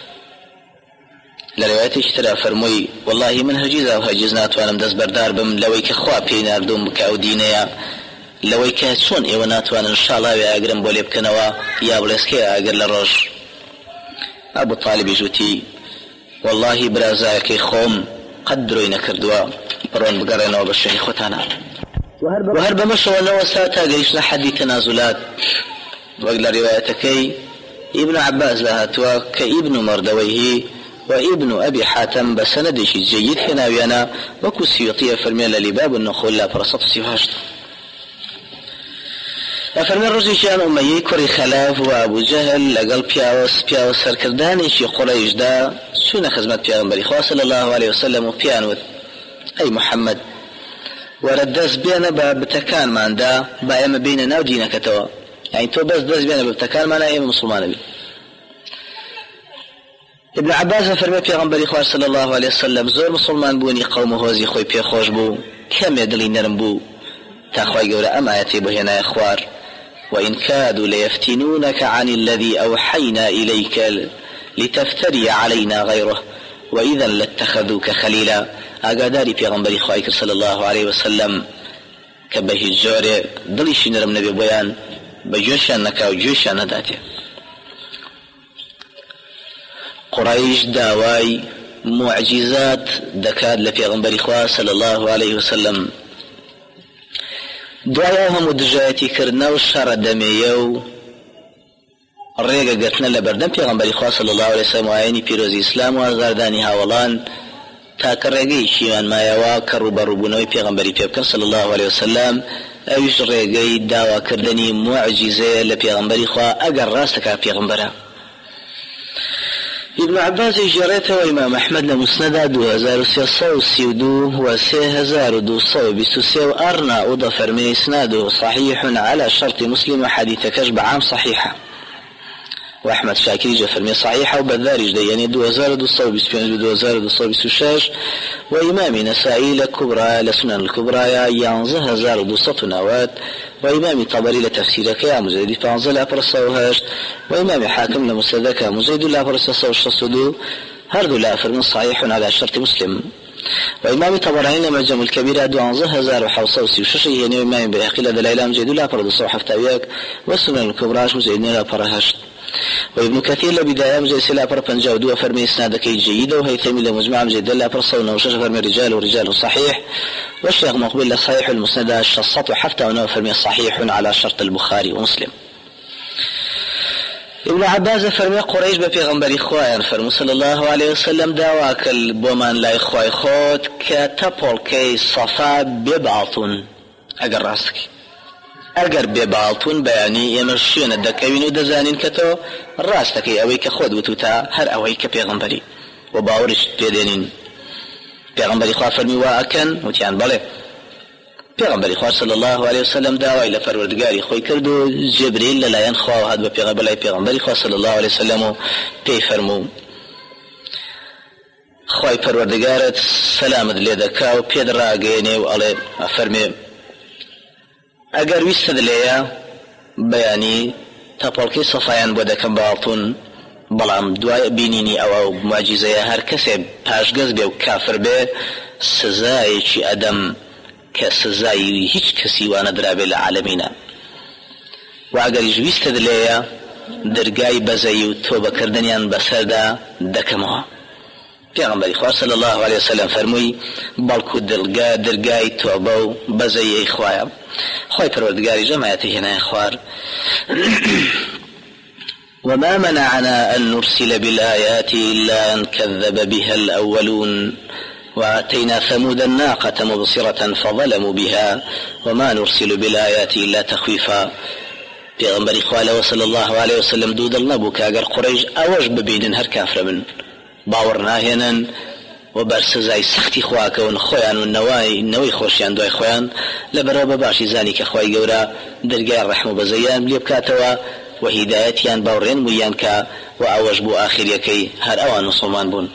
لە ڕێوایەتێکی ترا فەرمووی واللهی من هەرگیز ناتوانم دەستبەردار بم لەوەی کە خوا پێی ناردوم کە ئەو دینەیە لەوەی کە چۆن ئێوە ناتوانن شاڵاوێ ئاگرم بۆ لێ بکەنەوە یا بڵێسکێ ئاگر لە ڕۆژ ئەبوو طالبی ژوتی واللهی برازایەکەی خۆم قەت درۆی نەکردووە بڕۆن بگەڕێنەوە بە شوێنی خۆتانە و هەر بەمەشەوە نەوەستا تا گەیشتە حەدی تەنازولات وەک لە ڕێوایەتەکەی ابن عباس لهاتوا كابن مردويه وابن أبي حاتم بسند جيد هناويانا وكو سيوطية فرمي لباب النخول لا فرصة سيهاشت فرمي الرجل شان أمي كوري خلاف وابو جهل لقل بياو سركرداني شي قريش دا سونا خزمت بيغنبري خواه صلى الله عليه وسلم وبيانوت أي محمد وردس بينا بابتكان مان دا بايما بيننا ودينك توا يعني تو بس دس بينا بابتكان مانا ايما مسلمان بي ابن عباس فرمي بيغنبري خواه صلى الله عليه وسلم زور مسلمان بوني قوم هوزي خوي بي خوش بو كم يدلي نرم بو تاخوي قولا أم آياتي بو هنا إخوار وإن كادوا ليفتنونك عن الذي أوحينا إليك لتفتري علينا غيره وإذا لاتخذوك خليلا أقاداري بيغنبري خواهيك صلى الله عليه وسلم كبه الجوري دليش نرم نبي بيان بجوشان نكاو جوشان نداتي قريش داواي معجزات دكاد لبيغنبري خواه صلى الله عليه وسلم دعاهم ودجاتي كرنا وشار دميو الرئيقة قرتنا لبردن بيغنبري خواه صلى الله عليه وسلم وعيني بيروزي إسلام وازارداني هاولان تاك الرئيقي شيوان ما يوا كروبا ربونوي بيغنبري بيبكر صلى الله عليه وسلم اويش الرئيقي دعوا كردني معجزة لبيغنبري خواه اقر راستك بيغنبرا ابن عباس جريته وإمام أحمد لمسندا 2332 و 3223 أرنا أضفر من إسناده صحيح على شرط مسلم وحديث كشب عام صحيحة وأحمد شاكر جفر من صحيحة وبذارج دياني 2226 وإمام نسائي لكبرى لسنن الكبرى ينزه 1200 وإمام طبري لتفسيرك يا مزيد فانزل أفرصوهاش وإمام حاكم لمسدك مزيد لأفرصوهاش هردو لأفر من صحيح على شرط مسلم وإمام طبراني لمعجم الكبير أدو عنزه 1536 يعني وإمام بيحقي لدلائل مزيد لأفرصوه حفتاويك والسنن الكبرى مزيد لأفرهاش وابن كثير لبداية مزيد سلا فرقن جودو فرمي إسنادك جيدة وهيثمي لمجمع مزيد لأفرصوه وشش فرمي رجال ورجال صحيح والشيخ مقبل لصحيح المسند الشصات وحفتى ونوفرمي صحيح على شرط البخاري ومسلم ابن عباس فرمي قريش ببيغنبري خواه فرمو صلى الله عليه وسلم داواك البومان لا إخوة خود كتبول كي صفا ببعطون أقر راسك أقر ببعطون بياني يمرشين الدكوين ودزانين كتو راستك أويك خود وتوتا هر أويك بيغنبري وباورش بيدينين پیغمبر خواه فرمی واکن وتیان بله پیغمبر خواه صلی الله علیه وسلم دعوی لپروردگاری خوی کرد و جبریل للاین خواه هد به پیغمبر خواه صلی الله علیه وسلم و پی فرمو خواه پروردگارت سلامت لیدکا و پید را گینی و علی فرمی اگر ویستد لیا بیانی تپلکی صفایان بودکم باطون بلام دوای بینینی او معجزه هر کسی پاشگز به کافر به سزای چی ادم که سزای هیچ کسی وانه درابه لعالمینا و اگر جویست دلیا دەرگای بەزەی و تۆبەکردنیان بەسەردا دەکەمەوە. پێغەمبەری خوا صلی الله علیه وسلم فەرمووی بەڵکو دەرگای تۆبە و بەزەی خوایە، خۆی پەروەردگاری جەماعەتی هێنایە خوار. وما منعنا أن نرسل بالآيات إلا أن كذب بها الأولون وآتينا ثمود الناقة مبصرة فظلموا بها وما نرسل بالآيات إلا تخويفا. پیغمبری خواله صلی الله علیه وسلم دودل نبو که اگر قریش اوش ببینن هر کافر من باور ناهێنن و بەر سزای سەختی خواکەون خۆیان و نەوەی خۆشیان دوای خۆیان لەبەرەوە بە باشی زانی کە خوای گەورە دەرگای ڕەحم و بەزەیان لێ بکاتەوە و هیدایەتیان باوڕێن مویان کە و ئەوەش بوو ئاخریەکەی هەر ئەوان مسلمان بوون.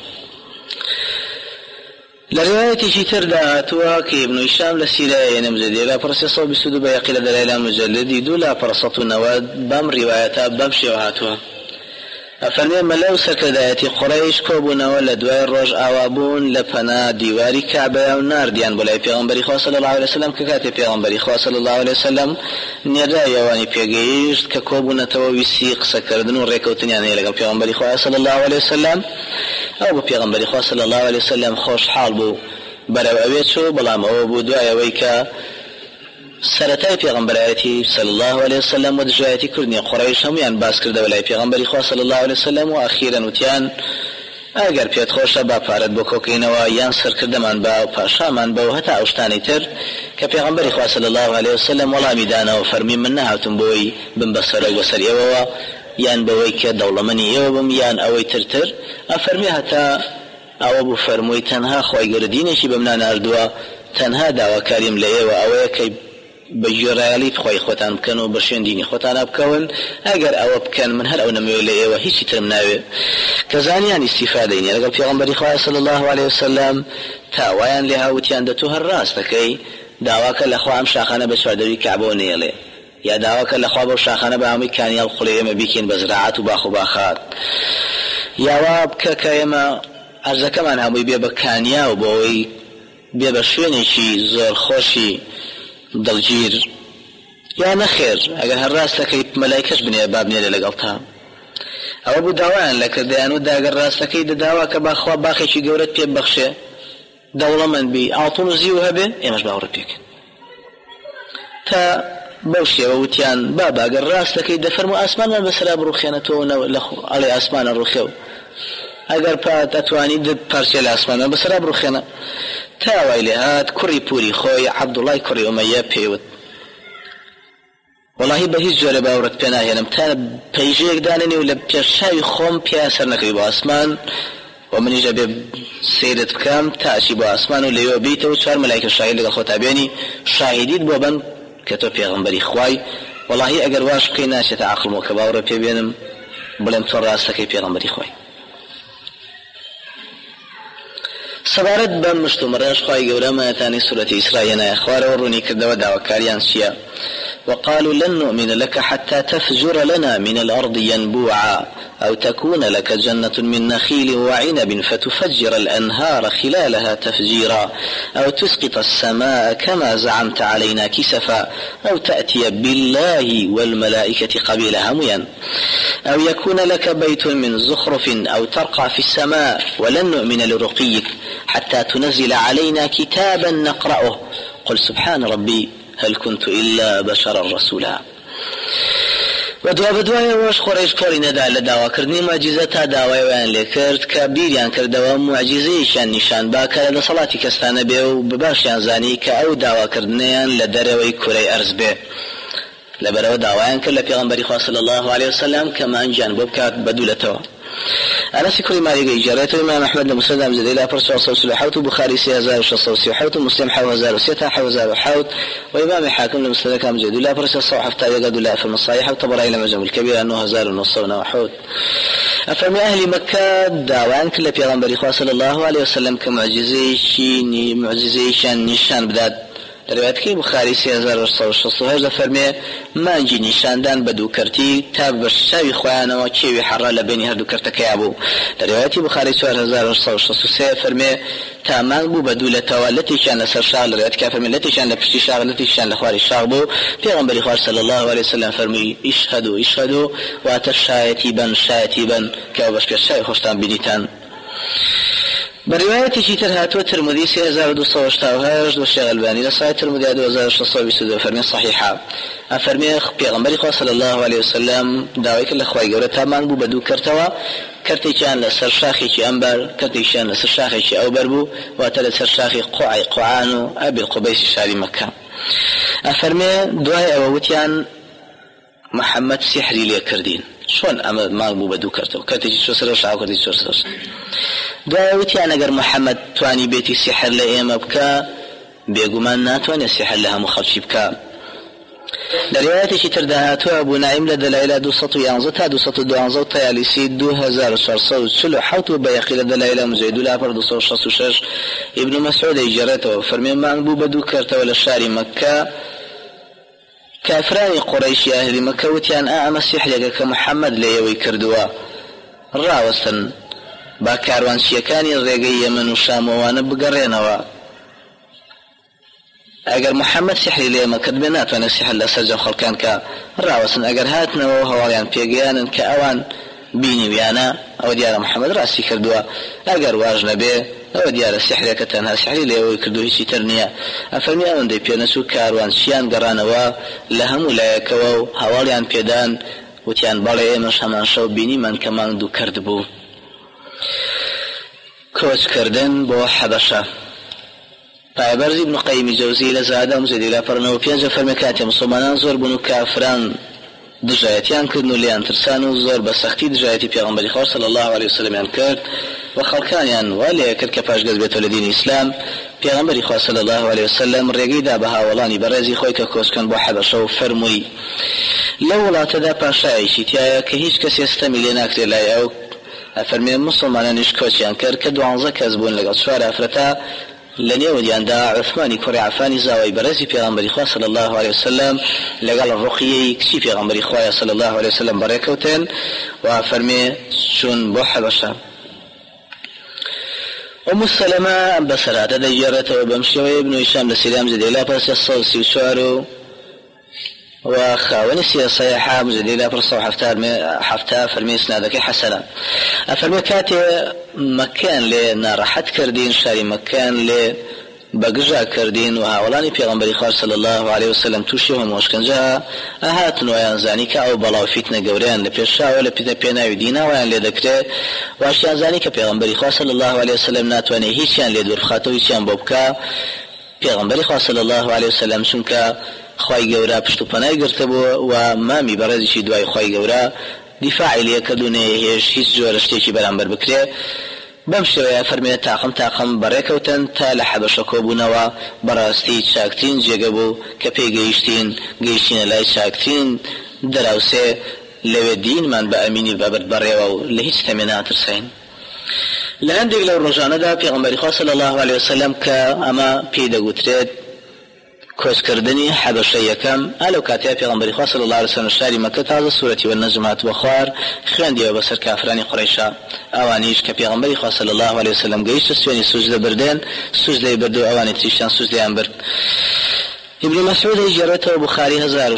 لرواية تردى تواكي ابن هشام لسيرة نمزدي لا برسيصو بسودو بيقي لدلائل مجلدي دو لا برسطو نواد بام رواية بامشي وهاتوا أفرمي ملو سركدايتي قريش كوبونا ولا دوائر روج آوابون لپنا ديواري كعبة ونار ديان بولاي پیغمبری خواه صلى الله عليه وسلم ككاتي پیغمبری خواه صلى الله عليه وسلم نيرا يواني پیغيشت ككوبونا توويسي قصة كردنو ريكوتنياني لقل پیغمبری خواه صلى الله عليه وسلم او پیغمبری خواه صلى الله عليه وسلم خوش حال بو برو اويتشو بلام او بو دعايا ويكا سرتای پیغمبرایتی صلی الله علیه وسلم و دجایتی کردنی قریش همیان باز کرده ولای پیغمبری خواه صلی الله علیه وسلم و اخیرا وتیان اگر پیت خوشە با پارەت بۆ کۆکەینەوە یان سەرکردەمان با و پاشامان بە و هەتا ئەوشتانی تر کە پێغەمبەری خوا صلی الله علیه وسلم وەڵامی دانەوە فەرمی من نەهاتم بۆی بم بەسەر و بەسەر ئێوەوە یان بەوەی کە دەوڵەمەنی ئێوە بم یان ئەوەی ترتر ئەفەرمی هەتا ئەوە بوو فەرمووی تەنها خوای گەورە دینێکی بەم ناناردووە تەنها داواکاریم لە ئێوە ئەوەیە کە بجرالي خوي خوتان كانوا برشين ديني خوتان ابكون اگر او بكن من هل او نموي لي هيك ترمناوي كزاني يعني استفاده يعني قال پیغمبر خواه صلى الله عليه وسلم تاوان لها وتيان دتو الراس تكي دعواك الاخوه ام شاخانه بشادوي كعبوني لي يا دعواك الاخوه بشاخانه بامي كان يالخليه ما بيكين بزراعات وباخو باخات يا واب ككيما ارزك من همي بي بكانيا وبوي بي بشوني شي زور خوشي دڵگیر یا نەخێر ئەگەر هەر ڕاستەکەی مەلایکەش بنێ با بنێرە لەگەڵتا ئەوە بوو داوایان لە کردیان و داگەر ڕاستەکەی دەداوا کە باخوا باخێکی گەورەت پێ بەخشێ دەوڵەمەند بی ئاڵتون و زیو هەبێ ئێمەش باوەڕ پێکەن تا بەو شێوە وتیان بابا ئەگەر ڕاستەکەی دەفەرموو ئاسمانمان بەسەرا بڕوخێنێتەوە ئەڵێ ئاسمانە ڕوخێ و ئەگەر پات ئەتوانی پارچێ لە ئاسمانە بەسەرا بڕوخێنە تاوای لێ هات کوڕی پوری خۆی عەبدوڵای کوڕی ئومەیە پێیوت وەڵاهی بە هیچ جۆرە باوەڕت پێ ناهێنم تا پەیژەیەک دانێنی و لە پێشاوی خۆم پێیا سەر نەکەوی بۆ ئاسمان و منیش ئەبێ سەیرت بکەم تا ئەچی بۆ ئاسمان و لەوێ بیتەوە چوار مەلایکە شاهید لەگەڵ خۆتا بێنی شاهیدیت بۆ بن کە تۆ پێغەمبەری خوای وەڵاهی ئەگەر واش بکەی ناچێتە عەقڵمەوە کە باوەڕە پێ بێنم بڵێم تۆ ڕاستەکەی پێغەمبەری خوای سەبارەت بە مشتومڕێش خوای گەورە مایەتانی سورەتی ئیسرائیل خوارەوە ڕوونی کردەوە داواکاریان چییە وقالوا لن نؤمن لك حتى تفجر لنا من الأرض ينبوعا أو تكون لك جنة من نخيل وعنب فتفجر الأنهار خلالها تفجيرا أو تسقط السماء كما زعمت علينا كسفا أو تأتي بالله والملائكة قبيلا هميا أو يكون لك بيت من زخرف أو ترقى في السماء ولن نؤمن لرقيك حتى تنزل علينا كتابا نقرأه قل سبحان ربي هل كنت إلا بشرا رسولا ودوا بدوايا واش قريش كوري ندا لداوا كردني معجزة تا داوای ویان لکرد که بیریان کردوا معجزهشان نشان با که لصلاتي كستانه بي و بباشیان زانی که او داوا کردنیان لدروی کوری ارز بي لبرو داوایان کرد لپیغمبری خواه صلی الله علیه وسلم کما انجان ببکات بدولتوا أنس كل ما يجي جريته الإمام أحمد مسند أمزد إلى فرس وصل حوت بخاري 3600 حوت مسلم حوزار 6 حوزار حوت وإمام حاكم المسند أمزد إلى فرس الصحف تاجد إلى في المصايح وطبرا إلى مجمع الكبير أنه 1900 حوت أفهم أهل مكة دعوان كل بيغمبر صلى الله عليه وسلم كمعجزيشان نشان بداد روايتك بخاري 3868 فرمي مانجي نشاندان بدو كرتي تاب بشاوي خوانا وكيوي حرا لبيني هردو كرتكيابو روايتي بخاري 3863 فرمي تامان بو بدو لتوالتي كان لسر شاغل روايتك فرمي التي كان لبشتي شاغل التي كان لخواري شاغبو پیغمبر خوار صلى الله عليه وسلم فرمي اشهدوا واتشايتيبا شايتيبا كابش كشاي خوشتان بنيتان برواية تشيتر هاتو ترمذي 3288 والشيخ الباني لصحيح ترمذي 2622 فرمي صحيحة أفرمي پیغمبر خواه صلى الله عليه وسلم داوي كل خواهي قولة تامان بو بدو كرتوا كرتي كان لسر شاخي كي أنبر كرتي كان لسر شاخي كي أوبر بو واتل لسر شاخي قعانو أبي القبيس شاري مكة أفرمي دعاء أووتيان محمد سحري لي كردين شون أما ما بو بدو كرتوا كرتي شو سرش أو كرتي شو سرش دعوتي أنا قر محمد تواني بيتي سحر لأيما بكا بيقومان ناتواني السحر لها مخلشي بكا لرواياتي تردهاتو أبو نعيم لدلائل 211 طياليسي 2400 حوتو بيقي لدلائل مزيدو لابر 266 ابن مسعود اجرته فرمي مان بو بدو كرت ولا شاري مكة كافراني قريش أهل مكة وتيان أعمى السحر لك محمد ليوي كردوا راوستن با کاروانچیەکانی ڕێگەی یەمەن و شامەوانە بگەڕێنەوە ئەگەر محەممەد سحری لە ئێمە کرد بێ ناتوانێت سحر لە سەرجەم خەڵکان کە ڕاوەسن ئەگەر هاتنەوە و هەواڵیان پێگەیانن کە ئەوان بینیویانە ئەوە دیارە محەممەد ڕاستی کردووە ئەگەر واژ نەبێ ئەوە دیارە سحرێکە تەنها سحری لە ئێوەی کردو هیچی تر نییە ئەفەرمی ئەوەندەی پێنەچوو کاروانچیان گەڕانەوە لە هەموو لایەکەوە و هەواڵیان پێدان وتیان بەڵێ ئێمەش هەمان شەو بینیمان کە مانگ دوو کرد بوو كوچ كردن بو حبشة پایبرز ابن قیم جوزی لزاده مزیدی لپرنو پیانجا فرمکاتی مسلمانان زور بنو کافران دجایتیان کردن و لیان ترسان و زور بسختی دجایتی پیغمبری خواه صلی الله علیه وسلم یان کرد و خلقانیان والی کرد که پاش گز بیتو لدین اسلام پیغمبری خواه صلی الله علیه وسلم رگی دا بهاولانی برزی خوی که کوچ کن بو حبشة و فرموی لولا تدا پاشایشی تیایا که هیچ کسی استمیلی ناکری لای او أفرمي المسلمان نشكوشيان كر كدوانزا كذبون لقد شوار أفرتا لنيو دياندا عثماني كوري عفاني زاوي برزي پیغمبر خواه صلى الله عليه وسلم لقال الرقية كسي پیغمبر خواه صلى الله عليه وسلم بريكوتين وأفرمي شون بو حبشة أم السلمة بسرات دجارته وبمشي ابن هشام لسلام زديلا بس الصوصي وشوارو وخاوني صيحة مزديلة فرصة حفتها فرمي سنادك حسنا أفرمي كاتي مكان لنا راحت كردين شاري مكان ل بقجا كردين وهاولاني پیغمبر خواه صلى الله عليه وسلم توشيهم وشكنجها أهاتن ويان زانيك أو بلاو فتنة قوريان لپيشا ولا پيناوي دينا ويان لدكره واشيان زانيك پیغمبر خواه صلى الله عليه وسلم ناتواني هيچيان لدور خاتو هيچيان بوبكا پیغمبر خواه صلى الله عليه وسلم چونك خواهی گورا پشتو پنای گرته بو و مامی برزشی دوای خواهی گورا دفاعی لیه کدونه هیچ جورشتیکی برانبر بکره بمشتوی فرمید تاقم بریکوتن تا لحبشا کوبونوا براستی چاکتین جگبو کپی گیشتین لای چاکتین دراوسه لو دین من با امینی ببرد بریو لهیچ تمنات رسین لهندق لو رجانه دا پیغمبری خواه صلی الله علیه وسلم که اما پیدا گوترید كوش كردني حبشة يكم ألو كاتيا پیغمبر خواه صلى الله عليه وسلم شاري مكة تازه سورة والنجمات وخوار خوان ديو بسر كافراني قريشا اوانيش كپیغمبر خواه صلى الله عليه وسلم قيشت سواني سجده بردين سجده بردو اواني تريشان سجده انبرد ابن مسعود اجرته بخاري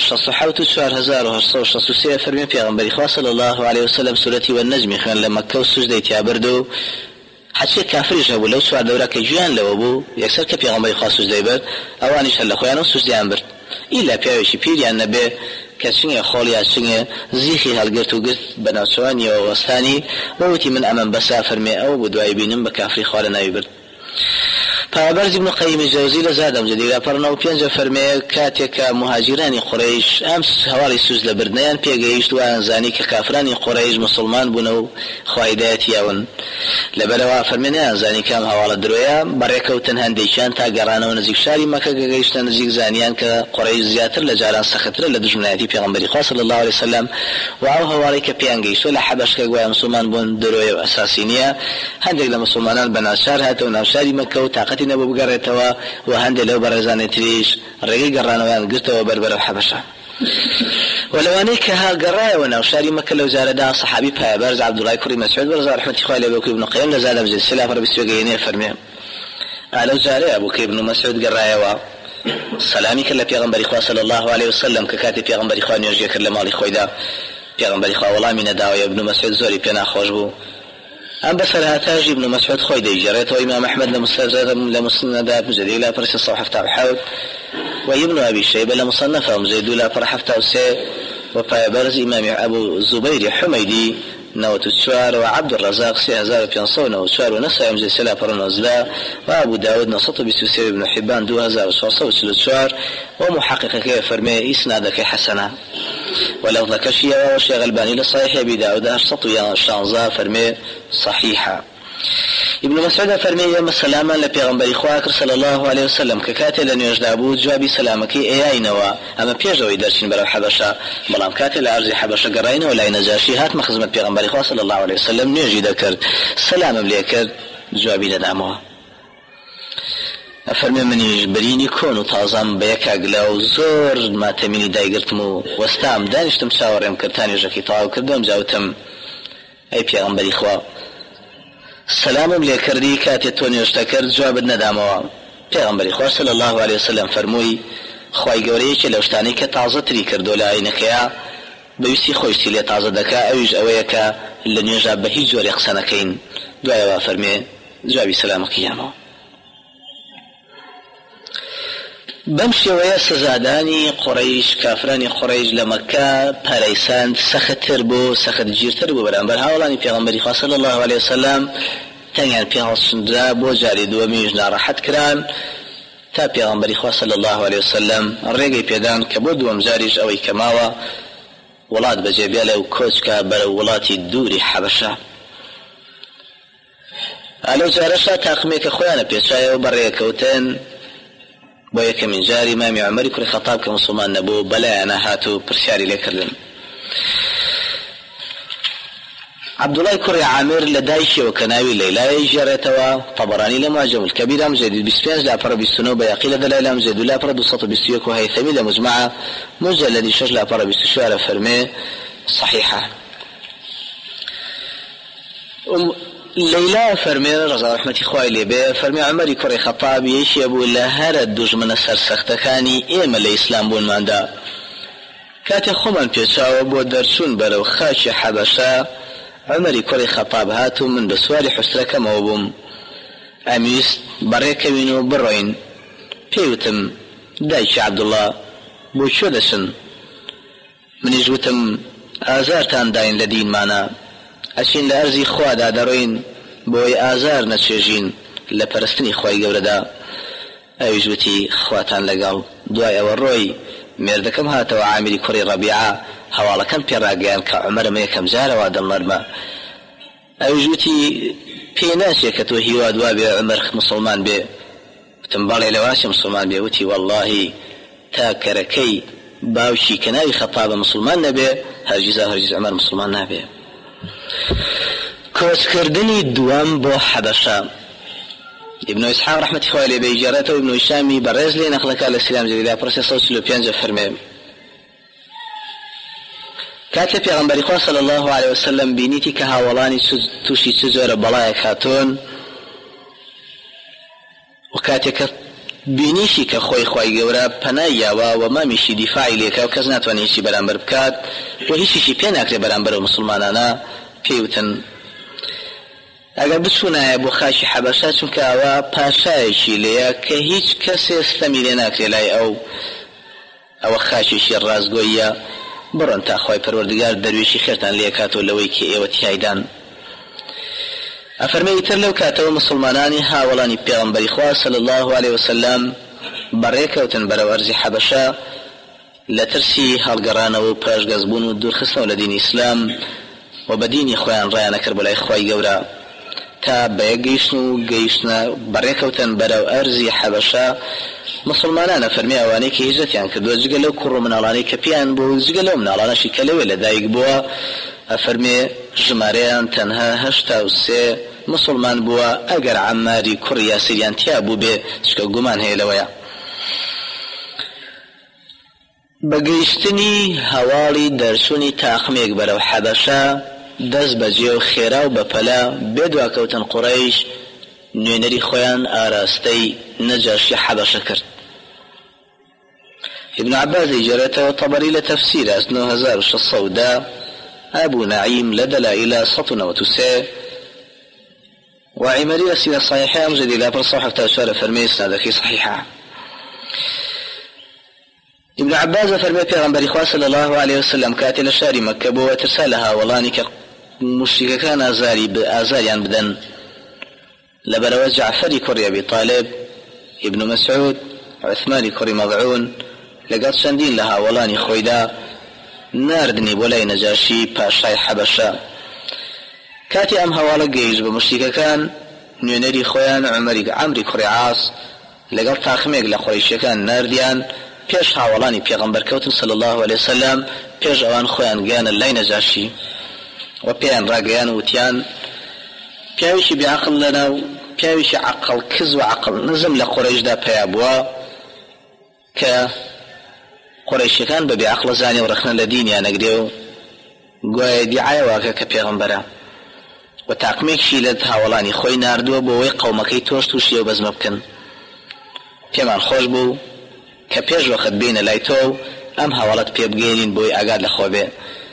1664 فرمي پیغمبر خواه صلى الله عليه وسلم سورة والنجم خوان لمكة وسجده تيابردو حتى كافر جابوا لو سوار دورا كجيان لو ابو يكسر كبيغمبر خاص دايبر اوانيش هلا خويا نص ديامبر الا بيوشي بيريان نبي كشنيه خوليا شنيه زيخي هالقرتو قرت بناتواني ووساني ووتي من امام بسافر مي او بدواي بينم بكافر خالنا يبر فابرز ابن قیم جوزی لزادم جدیلا پرناو پینج فرمی کاتک مهاجرانی قریش امس حوالی سوز لبردنیان پیگیشت و انزانی که کافرانی قریش مسلمان بونو خوایدات یاون لبروا فرمینه انزانی کام حوال درویا برکوتن هندیشان تا گرانه و نزیک شاری مکه گیشت نزیک زانیان که قریش زیاتر لجاران سختر لدجمناتی پیغمبری خواه صلی الله علیه وسلم و او حوالی که پیانگیشت ولا حبش که گویا مسلمان بون درویا اساسینیه هندیک لمسلمانان بناشار هاتو ناشاری مکه و طاقت تاقەتی نەبوو بگەڕێتەوە و هەندێک لەو بەڕێزانی تریش ڕێگەی گەڕانەوەیان گرتەوە بەربەرە حەبەشە. ولوانەی کە ها گەڕایەوە ناو شاری مەکە لەو جارەدا سەحابی پایەبەرز عەبدوڵای کوڕی مەسعود بەرزا ڕەحمەتی خوای لێ بێ و ابن قەییم لە زادە مجلس سلاف ڕەبیست وێگەیەنێ فەرمێ لەو جارەیە بوو کە ابن مەسعود گەڕایەوە سەلامی کرد لە پێغەمبەری خوا صلی الله علیه وسلم کە کاتی پێغەمبەری خوا نوێژی کرد لە ماڵی خۆیدا. پێغەمبەری خوا وەڵامی نەداوە. ابن مەسعود زۆری پێ ناخۆش بوو. ئەم بەسەرهاتاژی ابن مەسعود خۆی دەیگەڕێتەوە. ئیمام ئەحمەد لە مسنەدا مجلدی لا پرسی 177 وابن أبي شيبة لمصنفه مجلد لا پر 73 وبايبرز إمام أبو زبير حميدي نوت الشوار وعبد الرزاق 3594 ونسائي مجلد سلا پر 19 وأبو داود نصط بسوسي ابن حبان 2434 ومحقق كيف فرمي إسنادك حسنة ولو ذكشية وشيغ الباني لصحيح أبي داود 816 فرمي صحيحة. ابن مسعود فرمي يوم السلام لبيغمبر إخواك صلى الله عليه وسلم ككاتل يجدابو جوابي سلامك إياينوا أما بيجوي درسين برو حبشة بلام كاتل أرزي حبشة قرين ولا نجاشي هات مخزمة بيغمبر إخواك صلى الله عليه وسلم نيجي ذكر سلام ليكر جوابي لدعموها. فرمي مني بريني كونوا تازم بيك أقلاو زور ما تميني دايقرتمو واستام دانشتم شاورم كرتاني جاكي طاو كردم جاوتم أي بيغمبر إخواك سلامم لێ کردی کاتێ تۆ نوێژتە کرد جوابت نەدامەوە. پێغەمبەری خوا صلی الله عليه وسلم فەرمووی خوای گەورەیەکی لەو شتانەی کە تازەتری کردو لە ئاینەکەیە بەویستی خۆشتی لێ تازە دەکا ئەویش ئەوەیە کە لە نوێژە بە هیچ جۆرێ قسە نەکەین. دوایەوە فەرمێ جوابی سەلامەکەیانەوە. بەم شێوەیە سزادانی قوڕەیش کافرانی قوڕەیش لە مەکە پەرەیساند سەختتر بوو سەختگیرتر بوو بەرامبەر هاوڵانی پێغەمبەری خوا صلی الله عليه وسلم تەنیان پێهەڵسوندرا بۆ جاری دووەمیش ناڕەحەت کران تا پێغەمبەری خوا صلی الله عليه وسلم ڕێگەی پێدان کە بۆ دووەم جاریش ئەوەی کە ماوە وڵات بەجێبێ لەو کۆچکە بەرەو وڵاتی دووری حەبەشە. ئەلەو جارەشە تاقمێکە خۆیانە پێچایەوە بەڕێکەوتن بۆ یەکەمین جاری مامی عومەری کوڕی خەتاب کە موسڵمان نەبوو بەلایەنە هات و پرسیاری لێکردن. عەبدوڵای کوڕی عامر لە دایکیەوە کە ناوی لەیلای ژێڕێتەوە. طەبەرانی لە معجەم الکەبیرە مجلد 25 لاپەڕە 29 بەیەقی لە دەلایل مجلد لاپەڕە 221 و هەیثەمی لە مجموعە مجلدی 6 لاپەڕە 24 فەرمێ صحیحە. ليلى فرمي رضا رحمتي خوای لێ بێ فەرمی عومەری کوڕی خەتاب یەکێ بوو لە هەرە دوژمنە سەرسەختەکانی ئێمە لە ئیسلام بوونماندا. کاتێ خۆمان پێچاوە بۆ دەرچوون بەرەو خاکی حەبەشە عومەری کوڕی خەتاب هات و من بە سواری حوسرەکەمەوە بووم. ئەمیست بەڕێکەوین و بڕۆین. پێیوتم دایکی عەبدوڵڵا بۆ کوێ دەچن؟ منیش وتم ئازارتان داین لە دینمانە ئەچین لە ئەرزی خوادا دەڕۆین بۆی ئازار نەچێژین لە پەرستنی خوای گەورەدا. ئەویش وتی خواتان لەگەڵ. دوای ئەوە ڕۆی مێردەکەم هاتەوە عامیری کوڕی ڕەبیعە هەواڵەکەم پێڕاگەیان کە عومەرم یەکەم جارەوە دەمەرمە. ئەویش وتی پێی ناچێت کە تۆ هیوا دوا بێ عومەر مسڵمان بێ. وتم بەڵێ لەواشە مسڵمان بێ. وتی وەڵڵاهی تا کەرەکەی باوکی کە ناوی خەتابە مسڵمان نەبێ هەرگیز عومەر مسڵمان نابێ. کۆچکردنی دووەم بۆ حەبەشە. ابن إسحاق رحمة خوای لێ بێ ئیجارەتەوە ابن هیشامی بەڕێز لێ نەقلەکە لە سیلام جەلیلا پرسە 145 فەرمێ کاتێ پێغەمبەری خوا صلی الله عليه وسلم بینیتی کە هاوڵانی تووشی چ جۆرە بەڵایەک هاتوون و کاتێک بینیشی کە خۆی خوای گەورە پەنای یاوە و مامیشی دیفاعی لێکە و کەس ناتوانێت هیچی بەرامبەر بکات و هیچیشی پێ ناکرێت بەرامبەرەوە مسڵمانانە پێیوتن ئەگەر بچوونایە بۆ خاکی حەبەشە چونکە ئەوە پاشایەکی لێیە کە هیچ کەسێ ستەمی لێ ناکرێت لای ئەوە خاکێکی ڕازگۆیە بڕۆن تا خوای پەروەردگار دەروێشی خێرتان لێکاتەوە لەوەی کە ئێوە تیایدان. ئەفەرمێ ئیتر لەو کاتەوە مسڵمانانی هاوڵانی پێغەمبەری خوا صلی الله عليه وسلم بەڕێکەوتن بەرەو ئەرزی حەبەشە لە ترسی هەڵگەڕانەوە و پاشگەزبوون و دوورخستنەوە لە دینی ئیسلام و بە دینی خۆیان ڕایانە کرد بۆ لای خوای گەورە تا گەیشتنە بەڕێکەوتن بەرەو ئەرزی حەبەشە. مسلمانانە فەرمی ئەوانەی کە هیجرەتیان کردووە جگە لەو کوڕ و مناڵانەی کە پیان بۆ جگە لەو مناڵانەشی کە لەوێ لەدایک بووە ئەفەرمێ ژمارەیان تەنها 83 مسلمان بووە ئەگەر عەماری کوڕی یاسریان تیا بوو بێ چکە گومان هەیە لەوەیە. بەگەیشتنی هەواڵی دەرچوونی تاقمێک بەرەو حەبەشە دەست بەجێ و خێرا و بەپەلا بێدواکەوتن قوڕەیش نوێنەری خۆیان ئاراستەی نەجاشی حەبەشە کرد. ابن عباس جرته طبري لتفسير 9600 أبو نعيم لدلائل 193 وعمري أسئلة صحيحة مجد إلى برصوحة تأشار فرمي سنادكي صحيحة. ابن عباس فرمي پیغمبر خواه صلى الله عليه وسلم كاتل شاري مكة بو وترسالها ولانك مشرك كان آزاريان بدن لبرو جعفر كري أبي طالب ابن مسعود عثمان كري مضعون لقد شندين لها ولاني خويدا ناردني بولاي نجاشي باشاي حبشا كاتي ام هوالا جيج بمشتيكا كان نيونري خويان عمري كري عاص لقد تاخميق لقريشي كان نارديان پیش هاولاني پیغمبر كوتن صلى الله عليه وسلم پیش اوان خويان قانا لاي نجاشي وبيان راقيان وتيان پیاوشي بعقل لنا پیاوشي عقل كز وعقل نزم لقريش دا پیابوا ك قريشي كان ببي عقل زاني ورخنا لدين يا نقديو قوي دعاية واكا كبيغمبرا وتعقميك شيلت هاولاني خوي ناردو بوي قومكي توشتوشي وبزمبكن كمان خوش بو كبيج وقت بين لايتو ام هاولت بيبقينين بوي اقاد لخوبي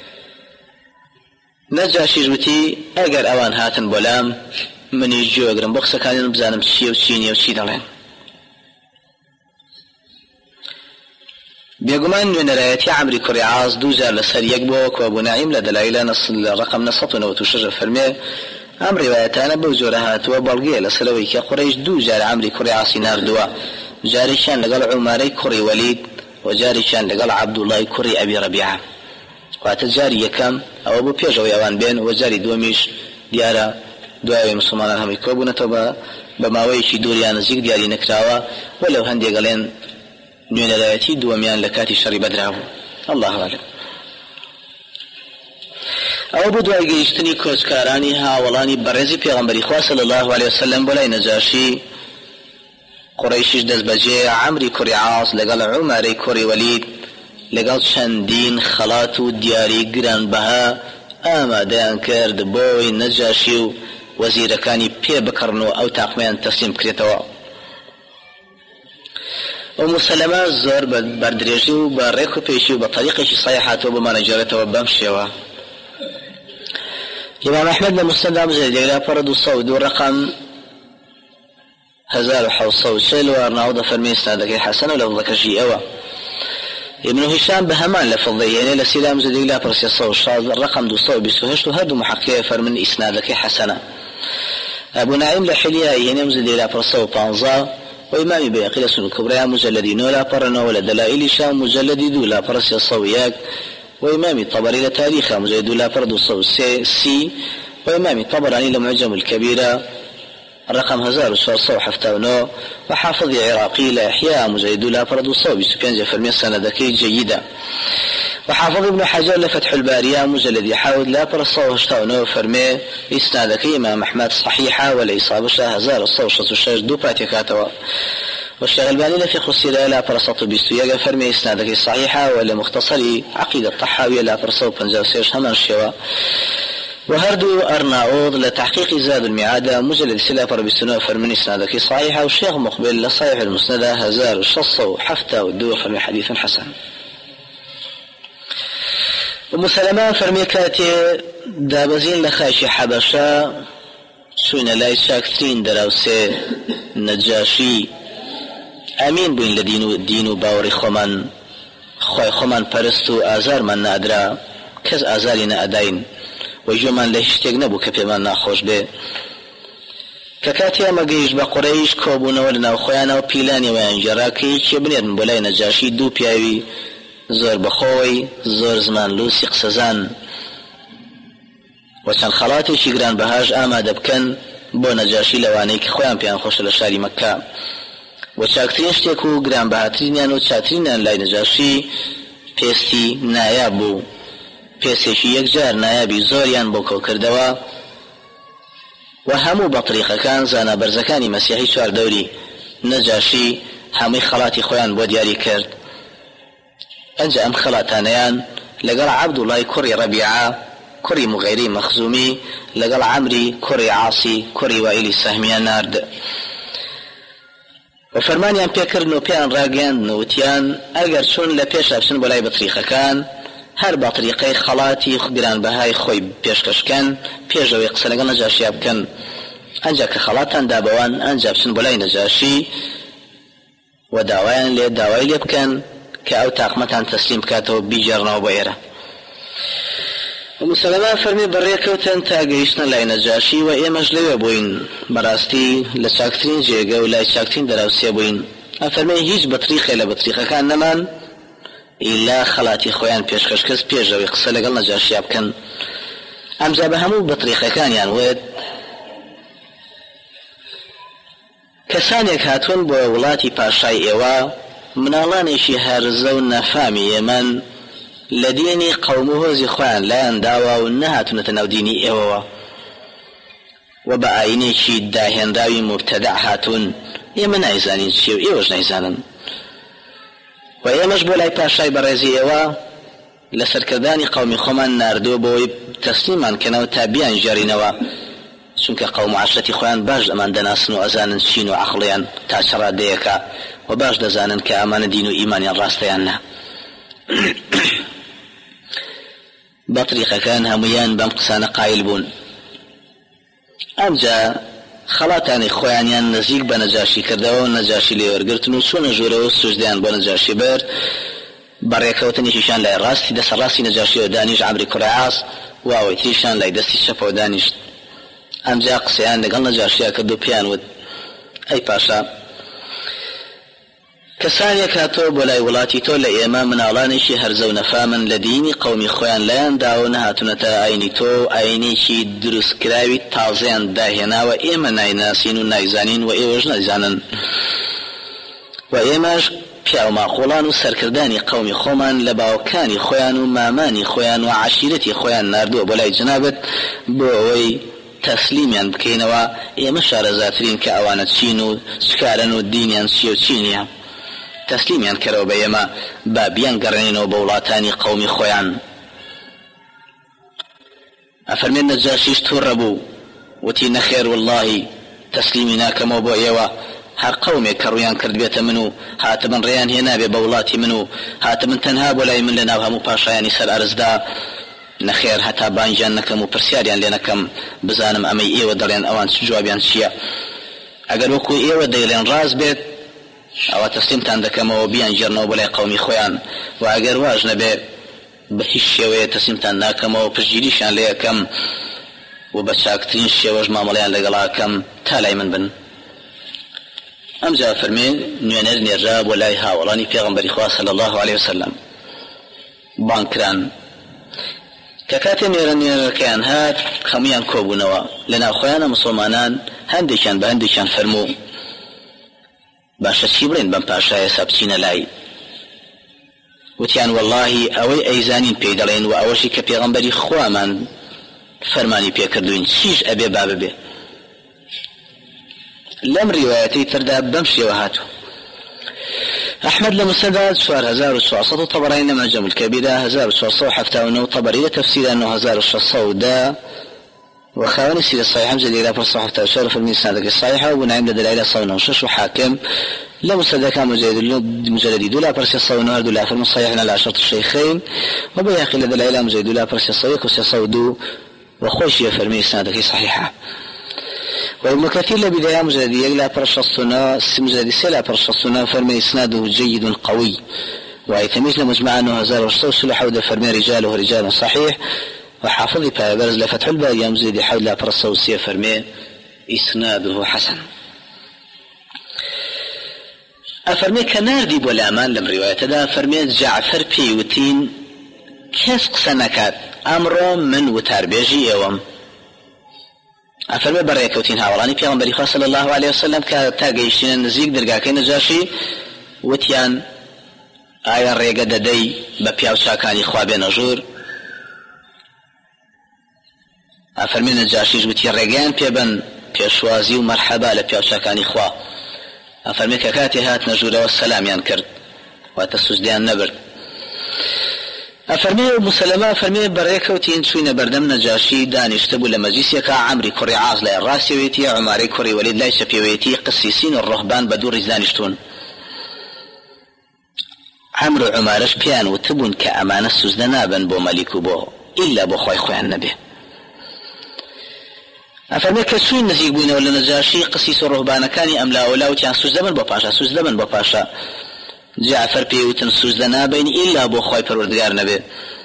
نجاشي جوتي اقر اوان هاتن بولام مني جو اقرم بوكسا كانين بزانم تشي وتشيني وتشي دلين بيقومان من رايتي عمري كري عاص دوزار لسر يقبوك وابو نعيم لدلائل نصل رقم نصطنا وتشجر فرمي ام روايتانا بوزورهات وبالغيه لسلوي كقريش دوزار عمري كري عاصي ناردوا جاريشان لقال عماري كري وليد وجاريشان لقال عبد الله كري ابي ربيعه واتجاري يكم او ابو بيجو يوان بين وجاري دوميش ديارا دواوي مسلمان هم يكوبون توبا بماويشي دوريان زيك دياري نكراوا ولو هندي قالين نوين رايتي دوميان لكاتي شري بدراو الله أعلم. او بدواي گەیشتنی کۆچکارانی هاوڵانی بەڕێزی پێغەمبەری خوا صلی الله عليه وسلم بۆلای نەجاشی قڕەیشیش دەست بەجێ عەمری کوڕی عاص لەگەڵ عومەرەی کوڕی وەلید لەگەڵ چەندین خەڵات و دیاری گرانبەها ئامادەیان کرد بۆی نەجاشی و وەزیرەکانی پێ بکڕن و ئەو تاقمەیان تەسلیم بکرێتەوە. ام سلمة زور بردريجي وبريكو بيشي وبطريقة صحيحة وبمانجرته وبمشيوه. إمام أحمد المستدام زيد إلى فرد الصوت ورقم 1500 وأرناوض فرمي استاذك حسن ولفظك شيئا. ابن هشام بهمان لفظه يعني لسلام زيد إلى فرسي الصوت الرقم 228 وهدو محقية فرمن إسنادك حسنا. أبو نعيم لحليا يعني مزيد إلى فرسي بانزا وإمامي بيقي لسن الكبرى مجلدين ولا قرنا ولا دلائل شام مجلدي دولا فرسي الصوياك وإمامي طبري لتاريخ مجلد دولا فرد الصو سي وإمامي طبراني لمعجم الكبيرة الرقم 1479 وحافظ عراقي لإحياء مجلد دولا فرد الصو بسبيان جفر من سندكي جيدة وحافظ ابن حجر لفتح البارية مجلد يحاول لا فرصة هشتاونه فرمي إسنادك إمام أحمد صحيحة والإصابة 1666 دو براتيكاتوا والشيخ الباني لفي خسيرة لا فرصة بيستويا فرمي إسنادك صحيحة ولا مختصري عقيدة الطحاوية لا فرصة بنجاوسيش همان الشوا وهردو أرناؤوض لتحقيق زاد المعادة مجلد سلافة بيستويا فرمي إسنادك صحيحة والشيخ مقبل لصحيح المسندة 1607 ودو فرمي حديث حسن. ام سلمة فرمي كاتي دابزين لخاشي حبشا سوين لاي شاكترين دراوسي نجاشي امين بين لدينو باوري خمان خوي خمان پرستو آزار من نادرا كز آزاري نادين وجومان لهشتيق نبو كبه من ناخوش به ككاتي اما قيش بقريش كوبونا ولنا وخويانا وبيلاني وينجراكي كبنير بولاي نجاشي دو بياوي زور بخوي زور زمان لوسي قسزان وچن خلاتي شگران بهاج آماده بکن بو نجاشي لواني که خویان پیان خوش لشاری مکه و چاکترین شتێکو گران بەهاترینیان و چاترینیان لای نەجاشی پێستی نایاب بوو پێسێکی یەکجار نایابی زۆریان بۆ کۆ کردەوە و هەموو بە طریقەکان زانا بەرزەکانی مەسیحی چواردەوری نەجاشی هەمووی خەڵاتی خۆیان بۆ دیاری کرد. ئەنجا ئەم خەڵاتانەیان لەگەڵ عەبدوڵای کوڕی ڕەبیعە کوڕی مغیری مەخزومی لەگەڵ عەمری کوڕی عاسی کوڕی وائیلی سەهمیان نارد و فەرمانیان پێکردن و پێیان ڕاگەیاندن و وتیان ئەگەر چون لە پێشا بچن بۆ لای بەطریقەکان هەر بە طریقەی خەڵاتی گرانبەهای خۆی پێشکەشکەن پێشەوەی قسە لەگەڵ نەجاشیا بکەن. ئەنجا کە خەڵاتان دابەوان ئەنجا بچن بۆ لای نەجاشی و داوایان لێ داوای لێ بکەن کە ئەو تاقمەتان تەسلیم بکاتەوە بیجێڕنەوە بۆ ئێرە. مسلمان فەرمی بەڕێکەوتن تا گەیشتن لای نەجاشی و ئێمەش لەوێ بووین بەڕاستی لە چاکترین جێگە و لای چاکترین دەراوسێ بووین. ئەفەرمێ هیچ بەطریقێ لە بەطریقەکان نەمان ئیلا خەڵاتی خۆیان پێشکەشکەس پێشەوەی قسە لەگەڵ نەجاشیا بکەن. ئەمجا بە هەموو بەطریقەکانیان وێت کەسانێک هاتوون بۆ وڵاتی پاشای ئێوە مناڵانێکی هەرزە و نەفامی ئێمەن لە دینی قەوم و هۆزی خۆیان لایەن داوا و نەهاتونەتە ناو دینی ئێوەوە و بە ئاینێکی داهێنراوی مبتەدع هاتوون. ئێمە نایزانین چی و ئێوەش نایزانن و ئێمەش بۆ لای پاشای بەڕێزی ئێوە لە سەرکردانی قەومی خۆمان ناردووە بۆی تەسلیمان کەنەوە تا بیان ژێڕینەوە چونکە قەوم و عەشرەتی خۆیان باش ئەمان دەناسن و ئەزانن چین و عەقڵیان تا چ ڕادەیەکە و باش دەزانن کە ئەمانە دین و ئیمانیان ڕاستەیان نا. بە طریقەکان هەمویان بەم قسانە قایل بوون. ئەمجا خەڵاتانی خۆیانیان نزیک بە نەجاشی کردەوە و نەجاشی لێ وەرگرتن و چوونە ژوورەوە سوژدەیان بۆ نەجاشی برد. بەڕێکەوتنیشیشان لای ڕاستی دەسە ڕاستی نەجاشیەوە دانیشت عەمری کوڕی عاس و ئەوەیتریشان لای دەستی شەپەوە دانیشت. ئەمجا قسەیان لەگەڵ نەجاشیا کرد و پێیان وت ئەی پاشا کەسانێک هاتۆ بۆ لای وڵاتی تۆ لە ئێمە مناڵانێکی هەرزە و نەفامن لە دینی قەومی خۆیان لایەن داوە نەهاتونەتە ئاینی تۆ ئاینێکی دروستکراوی تازەیان داهێناوە ئێمە نایناسین و نایزانین و ئێوەش نایزانن و ئێمەش پیاوماخۆڵان و سەرکردانی قەومی خۆمان لە باوکانی خۆیان و مامانی خۆیان و عەشیرەتی خۆیان ناردووە بۆ لای جنابەت بۆ ئەوەی تەسلیمیان بکەینەوە ئێمە شارەزاترین کە ئەوانە چین و چکارن و دینیان چی و چینیە. تەسلیمیان کەرەوە بە ئێمە با بیان گەڕێنینەوە بە وڵاتانی قەومی خۆیان. ئەفەرمێن نەجاشیش تووڕە بوو وتی نەخێر واللهی تەسلیمی ناکەمەوە بۆ ئێوە هەر قەومێک کە ڕویان کرد بێتە من و هاتبن ڕێیان هێنابێ بە وڵاتی من و هاتبن تەنها بۆ لای من لە ناو هەموو پاشایانی سەر ئەرزدا نەخێر هەتا بانگیان نەکەم و پرسیاریان لێ نەکەم بزانم ئەمەی ئێوە دەڵێن ئەوان جوابیان چییە. ئەگەر وەکو ئێوە دەیڵێن ڕاست بێت ئەوە تەسلیمتان دەکەمەوە بیان ژێڕنەوە بۆ لای قەومی خۆیان و ئەگەر واژ نەبێ بە هیچ شێوەیە تەسلیمتان ناکەمەوە پشتگیریشان لێ یەکەم و بە چاکترین شێوەش مامەڵەیان لەگەڵاکەم تا لای من بن. ئەمجا فەرمێ نوێنەر نێرا بۆ لای هاوڵانی پێغەمبەری خوا صلی الله علیه وسلم بانکران کە کاتێ نێرەکەیان هات هەمویان کۆبوونەوە لە ناوخۆیانە مسڵمانان هەندێکیان بە هەندێکیان فەرموو باشە چی بڵێن بەم پاشایە سەبچینە لای. وتیان واللهی ئەوەی ئەیزانین پێی دەڵێن و ئەوەشی کە پێغەمبەری خوامان فەرمانی پێکردوین چیش ئەبێ با ببێ. لەم ڕیوایەتەی تردا بەم شێوە هاتوو. أحمد لمسند 4400 وطبرين لما جمع الكبيرة 1479 وطبري تفسير أنه 1600 وخواني سيد الصحيح مجد إلى فرصة حتى أشارف المسند الصحيحة ونعم لدلائل صونا وشش وحاكم لمسند كان مجلد دولا فرصة صونا دولا فرم الصحيح على عشرة الشيخين وبياخي لدلائل مجلد دولا فرصة صويك وسيصودو وخوشي فرمي السند صحيحة وابن كثير لبداية مجلدية لا برشصنا مجلد سلا برشصنا فرمي إسناده جيد قوي ويتميز لمجمع أنه هزار وشتوصل حول فرمي رجاله رجال صحيح وحافظي برز لفتح الباري مجلد حول لا برشصوصية فرمي إسناده حسن أفرمي كناردي بولامان لم رواية دا فرمي جعفر بيوتين كسق سنكات أمر من وتربيجي يوم أفرمي بريكوتين هاولاني پیغمبری خدا صلی الله علیه وسلم که تا گەیشتنە نزیک دەرگاکەی نەجاشی وتیان ئایا ڕێگە دەدەی بە پیاو چاکانی خوا بێنە ژوور أفرمي نجاشي جوتي الرقان بيبن بيشوازي ومرحبا لبيوشاكاني خوا أفرمي ككاتي هات نجورة والسلام ينكر واتسجديان نبر أفرمي مسلمة أفرمي بريكة وتين شوين بردم نجاشي دانشتبو لمجلسيك عمري كوري عاز لا الراسي ويتي عماري كوري وليد لا شبيويتي قسيسين الرهبان بدور دانشتون عمرو عمارش بيان وتبون كأمانة سوزدنابا بو ملكو بو إلا بو خوي النبي أفرمي كسوين نزيق بوين ولا نجاشي قسيس الرهبان كاني أملا ولا وتيان سوزدمن بو باشا جعفر بيوتن سوزدنابين إلا بو خوي پروردگار نبي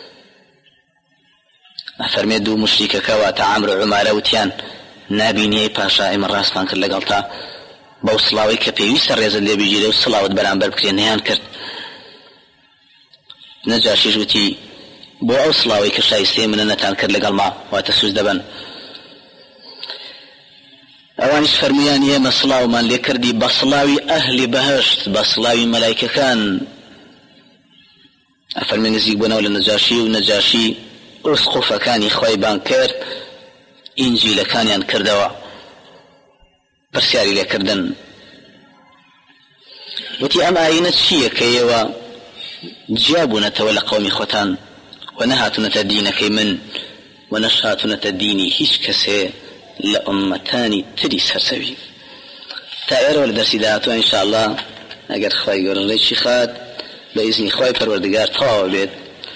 أفرمي دو مشركة كواتا عمرو عمارة وتيان نابيني باشا إمن راسمان كر لقلتا بو صلاوي كبيوي سر ريزد لي بيجيري وصلاوت برانبر بكري نيان كرت نجاشي جوتي بو أو صلاوي كشايستي من نتان كر لقل ما واتسوز دبن اوانش فرميان يما صلاو من لكردي بصلاوي أهل بهشت بصلاوي ملايكة كان أفرمي نزيق بنا ولا نجاشي ونجاشي أسقف كان خوي بانكر إنجيل كان ينكردوا برسياري لكردن وتي أم آينة شيء كيوا جابنا تولى قومي خوتان ونهاتنا تدين كيمن ونشهاتنا تديني هيش كسي لأمتاني تري سرسوي تائر والدرسي داتو إن شاء الله أقر خواهي يقولون ليش خاد بإذن خواهي پروردگار طاو بيت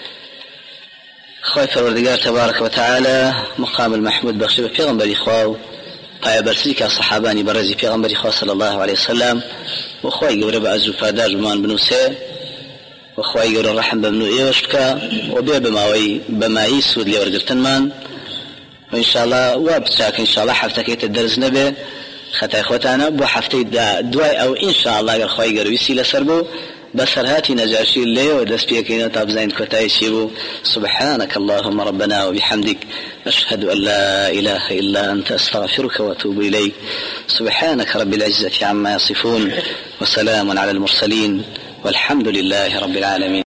خواهي پروردگار تبارك وتعالى مقام المحمود بخشي بفيغنبري خواهو طايا برسيك الصحاباني برزي فيغنبري خواه صلى الله عليه وسلم وخواهي يقول بأزو فاداج بمان بنوسي وخواهي يقول الرحم بمنو إيوشبكا وبيع بماي سود لي ورقرتن مان وإن شاء الله وابتشاك إن شاء الله حفتك الدرس نبي خطأ خوتانا بو حفتي دواي أو إن شاء الله خواهي قروا يسيل سربو بسر هاتي نجاشي اللي ودس بيكينا تابزين كتاي شيبو سبحانك اللهم ربنا وبحمدك أشهد أن لا إله إلا أنت أستغفرك وأتوب إليك سبحانك رب العزة عما يصفون وسلام على المرسلين والحمد لله رب العالمين.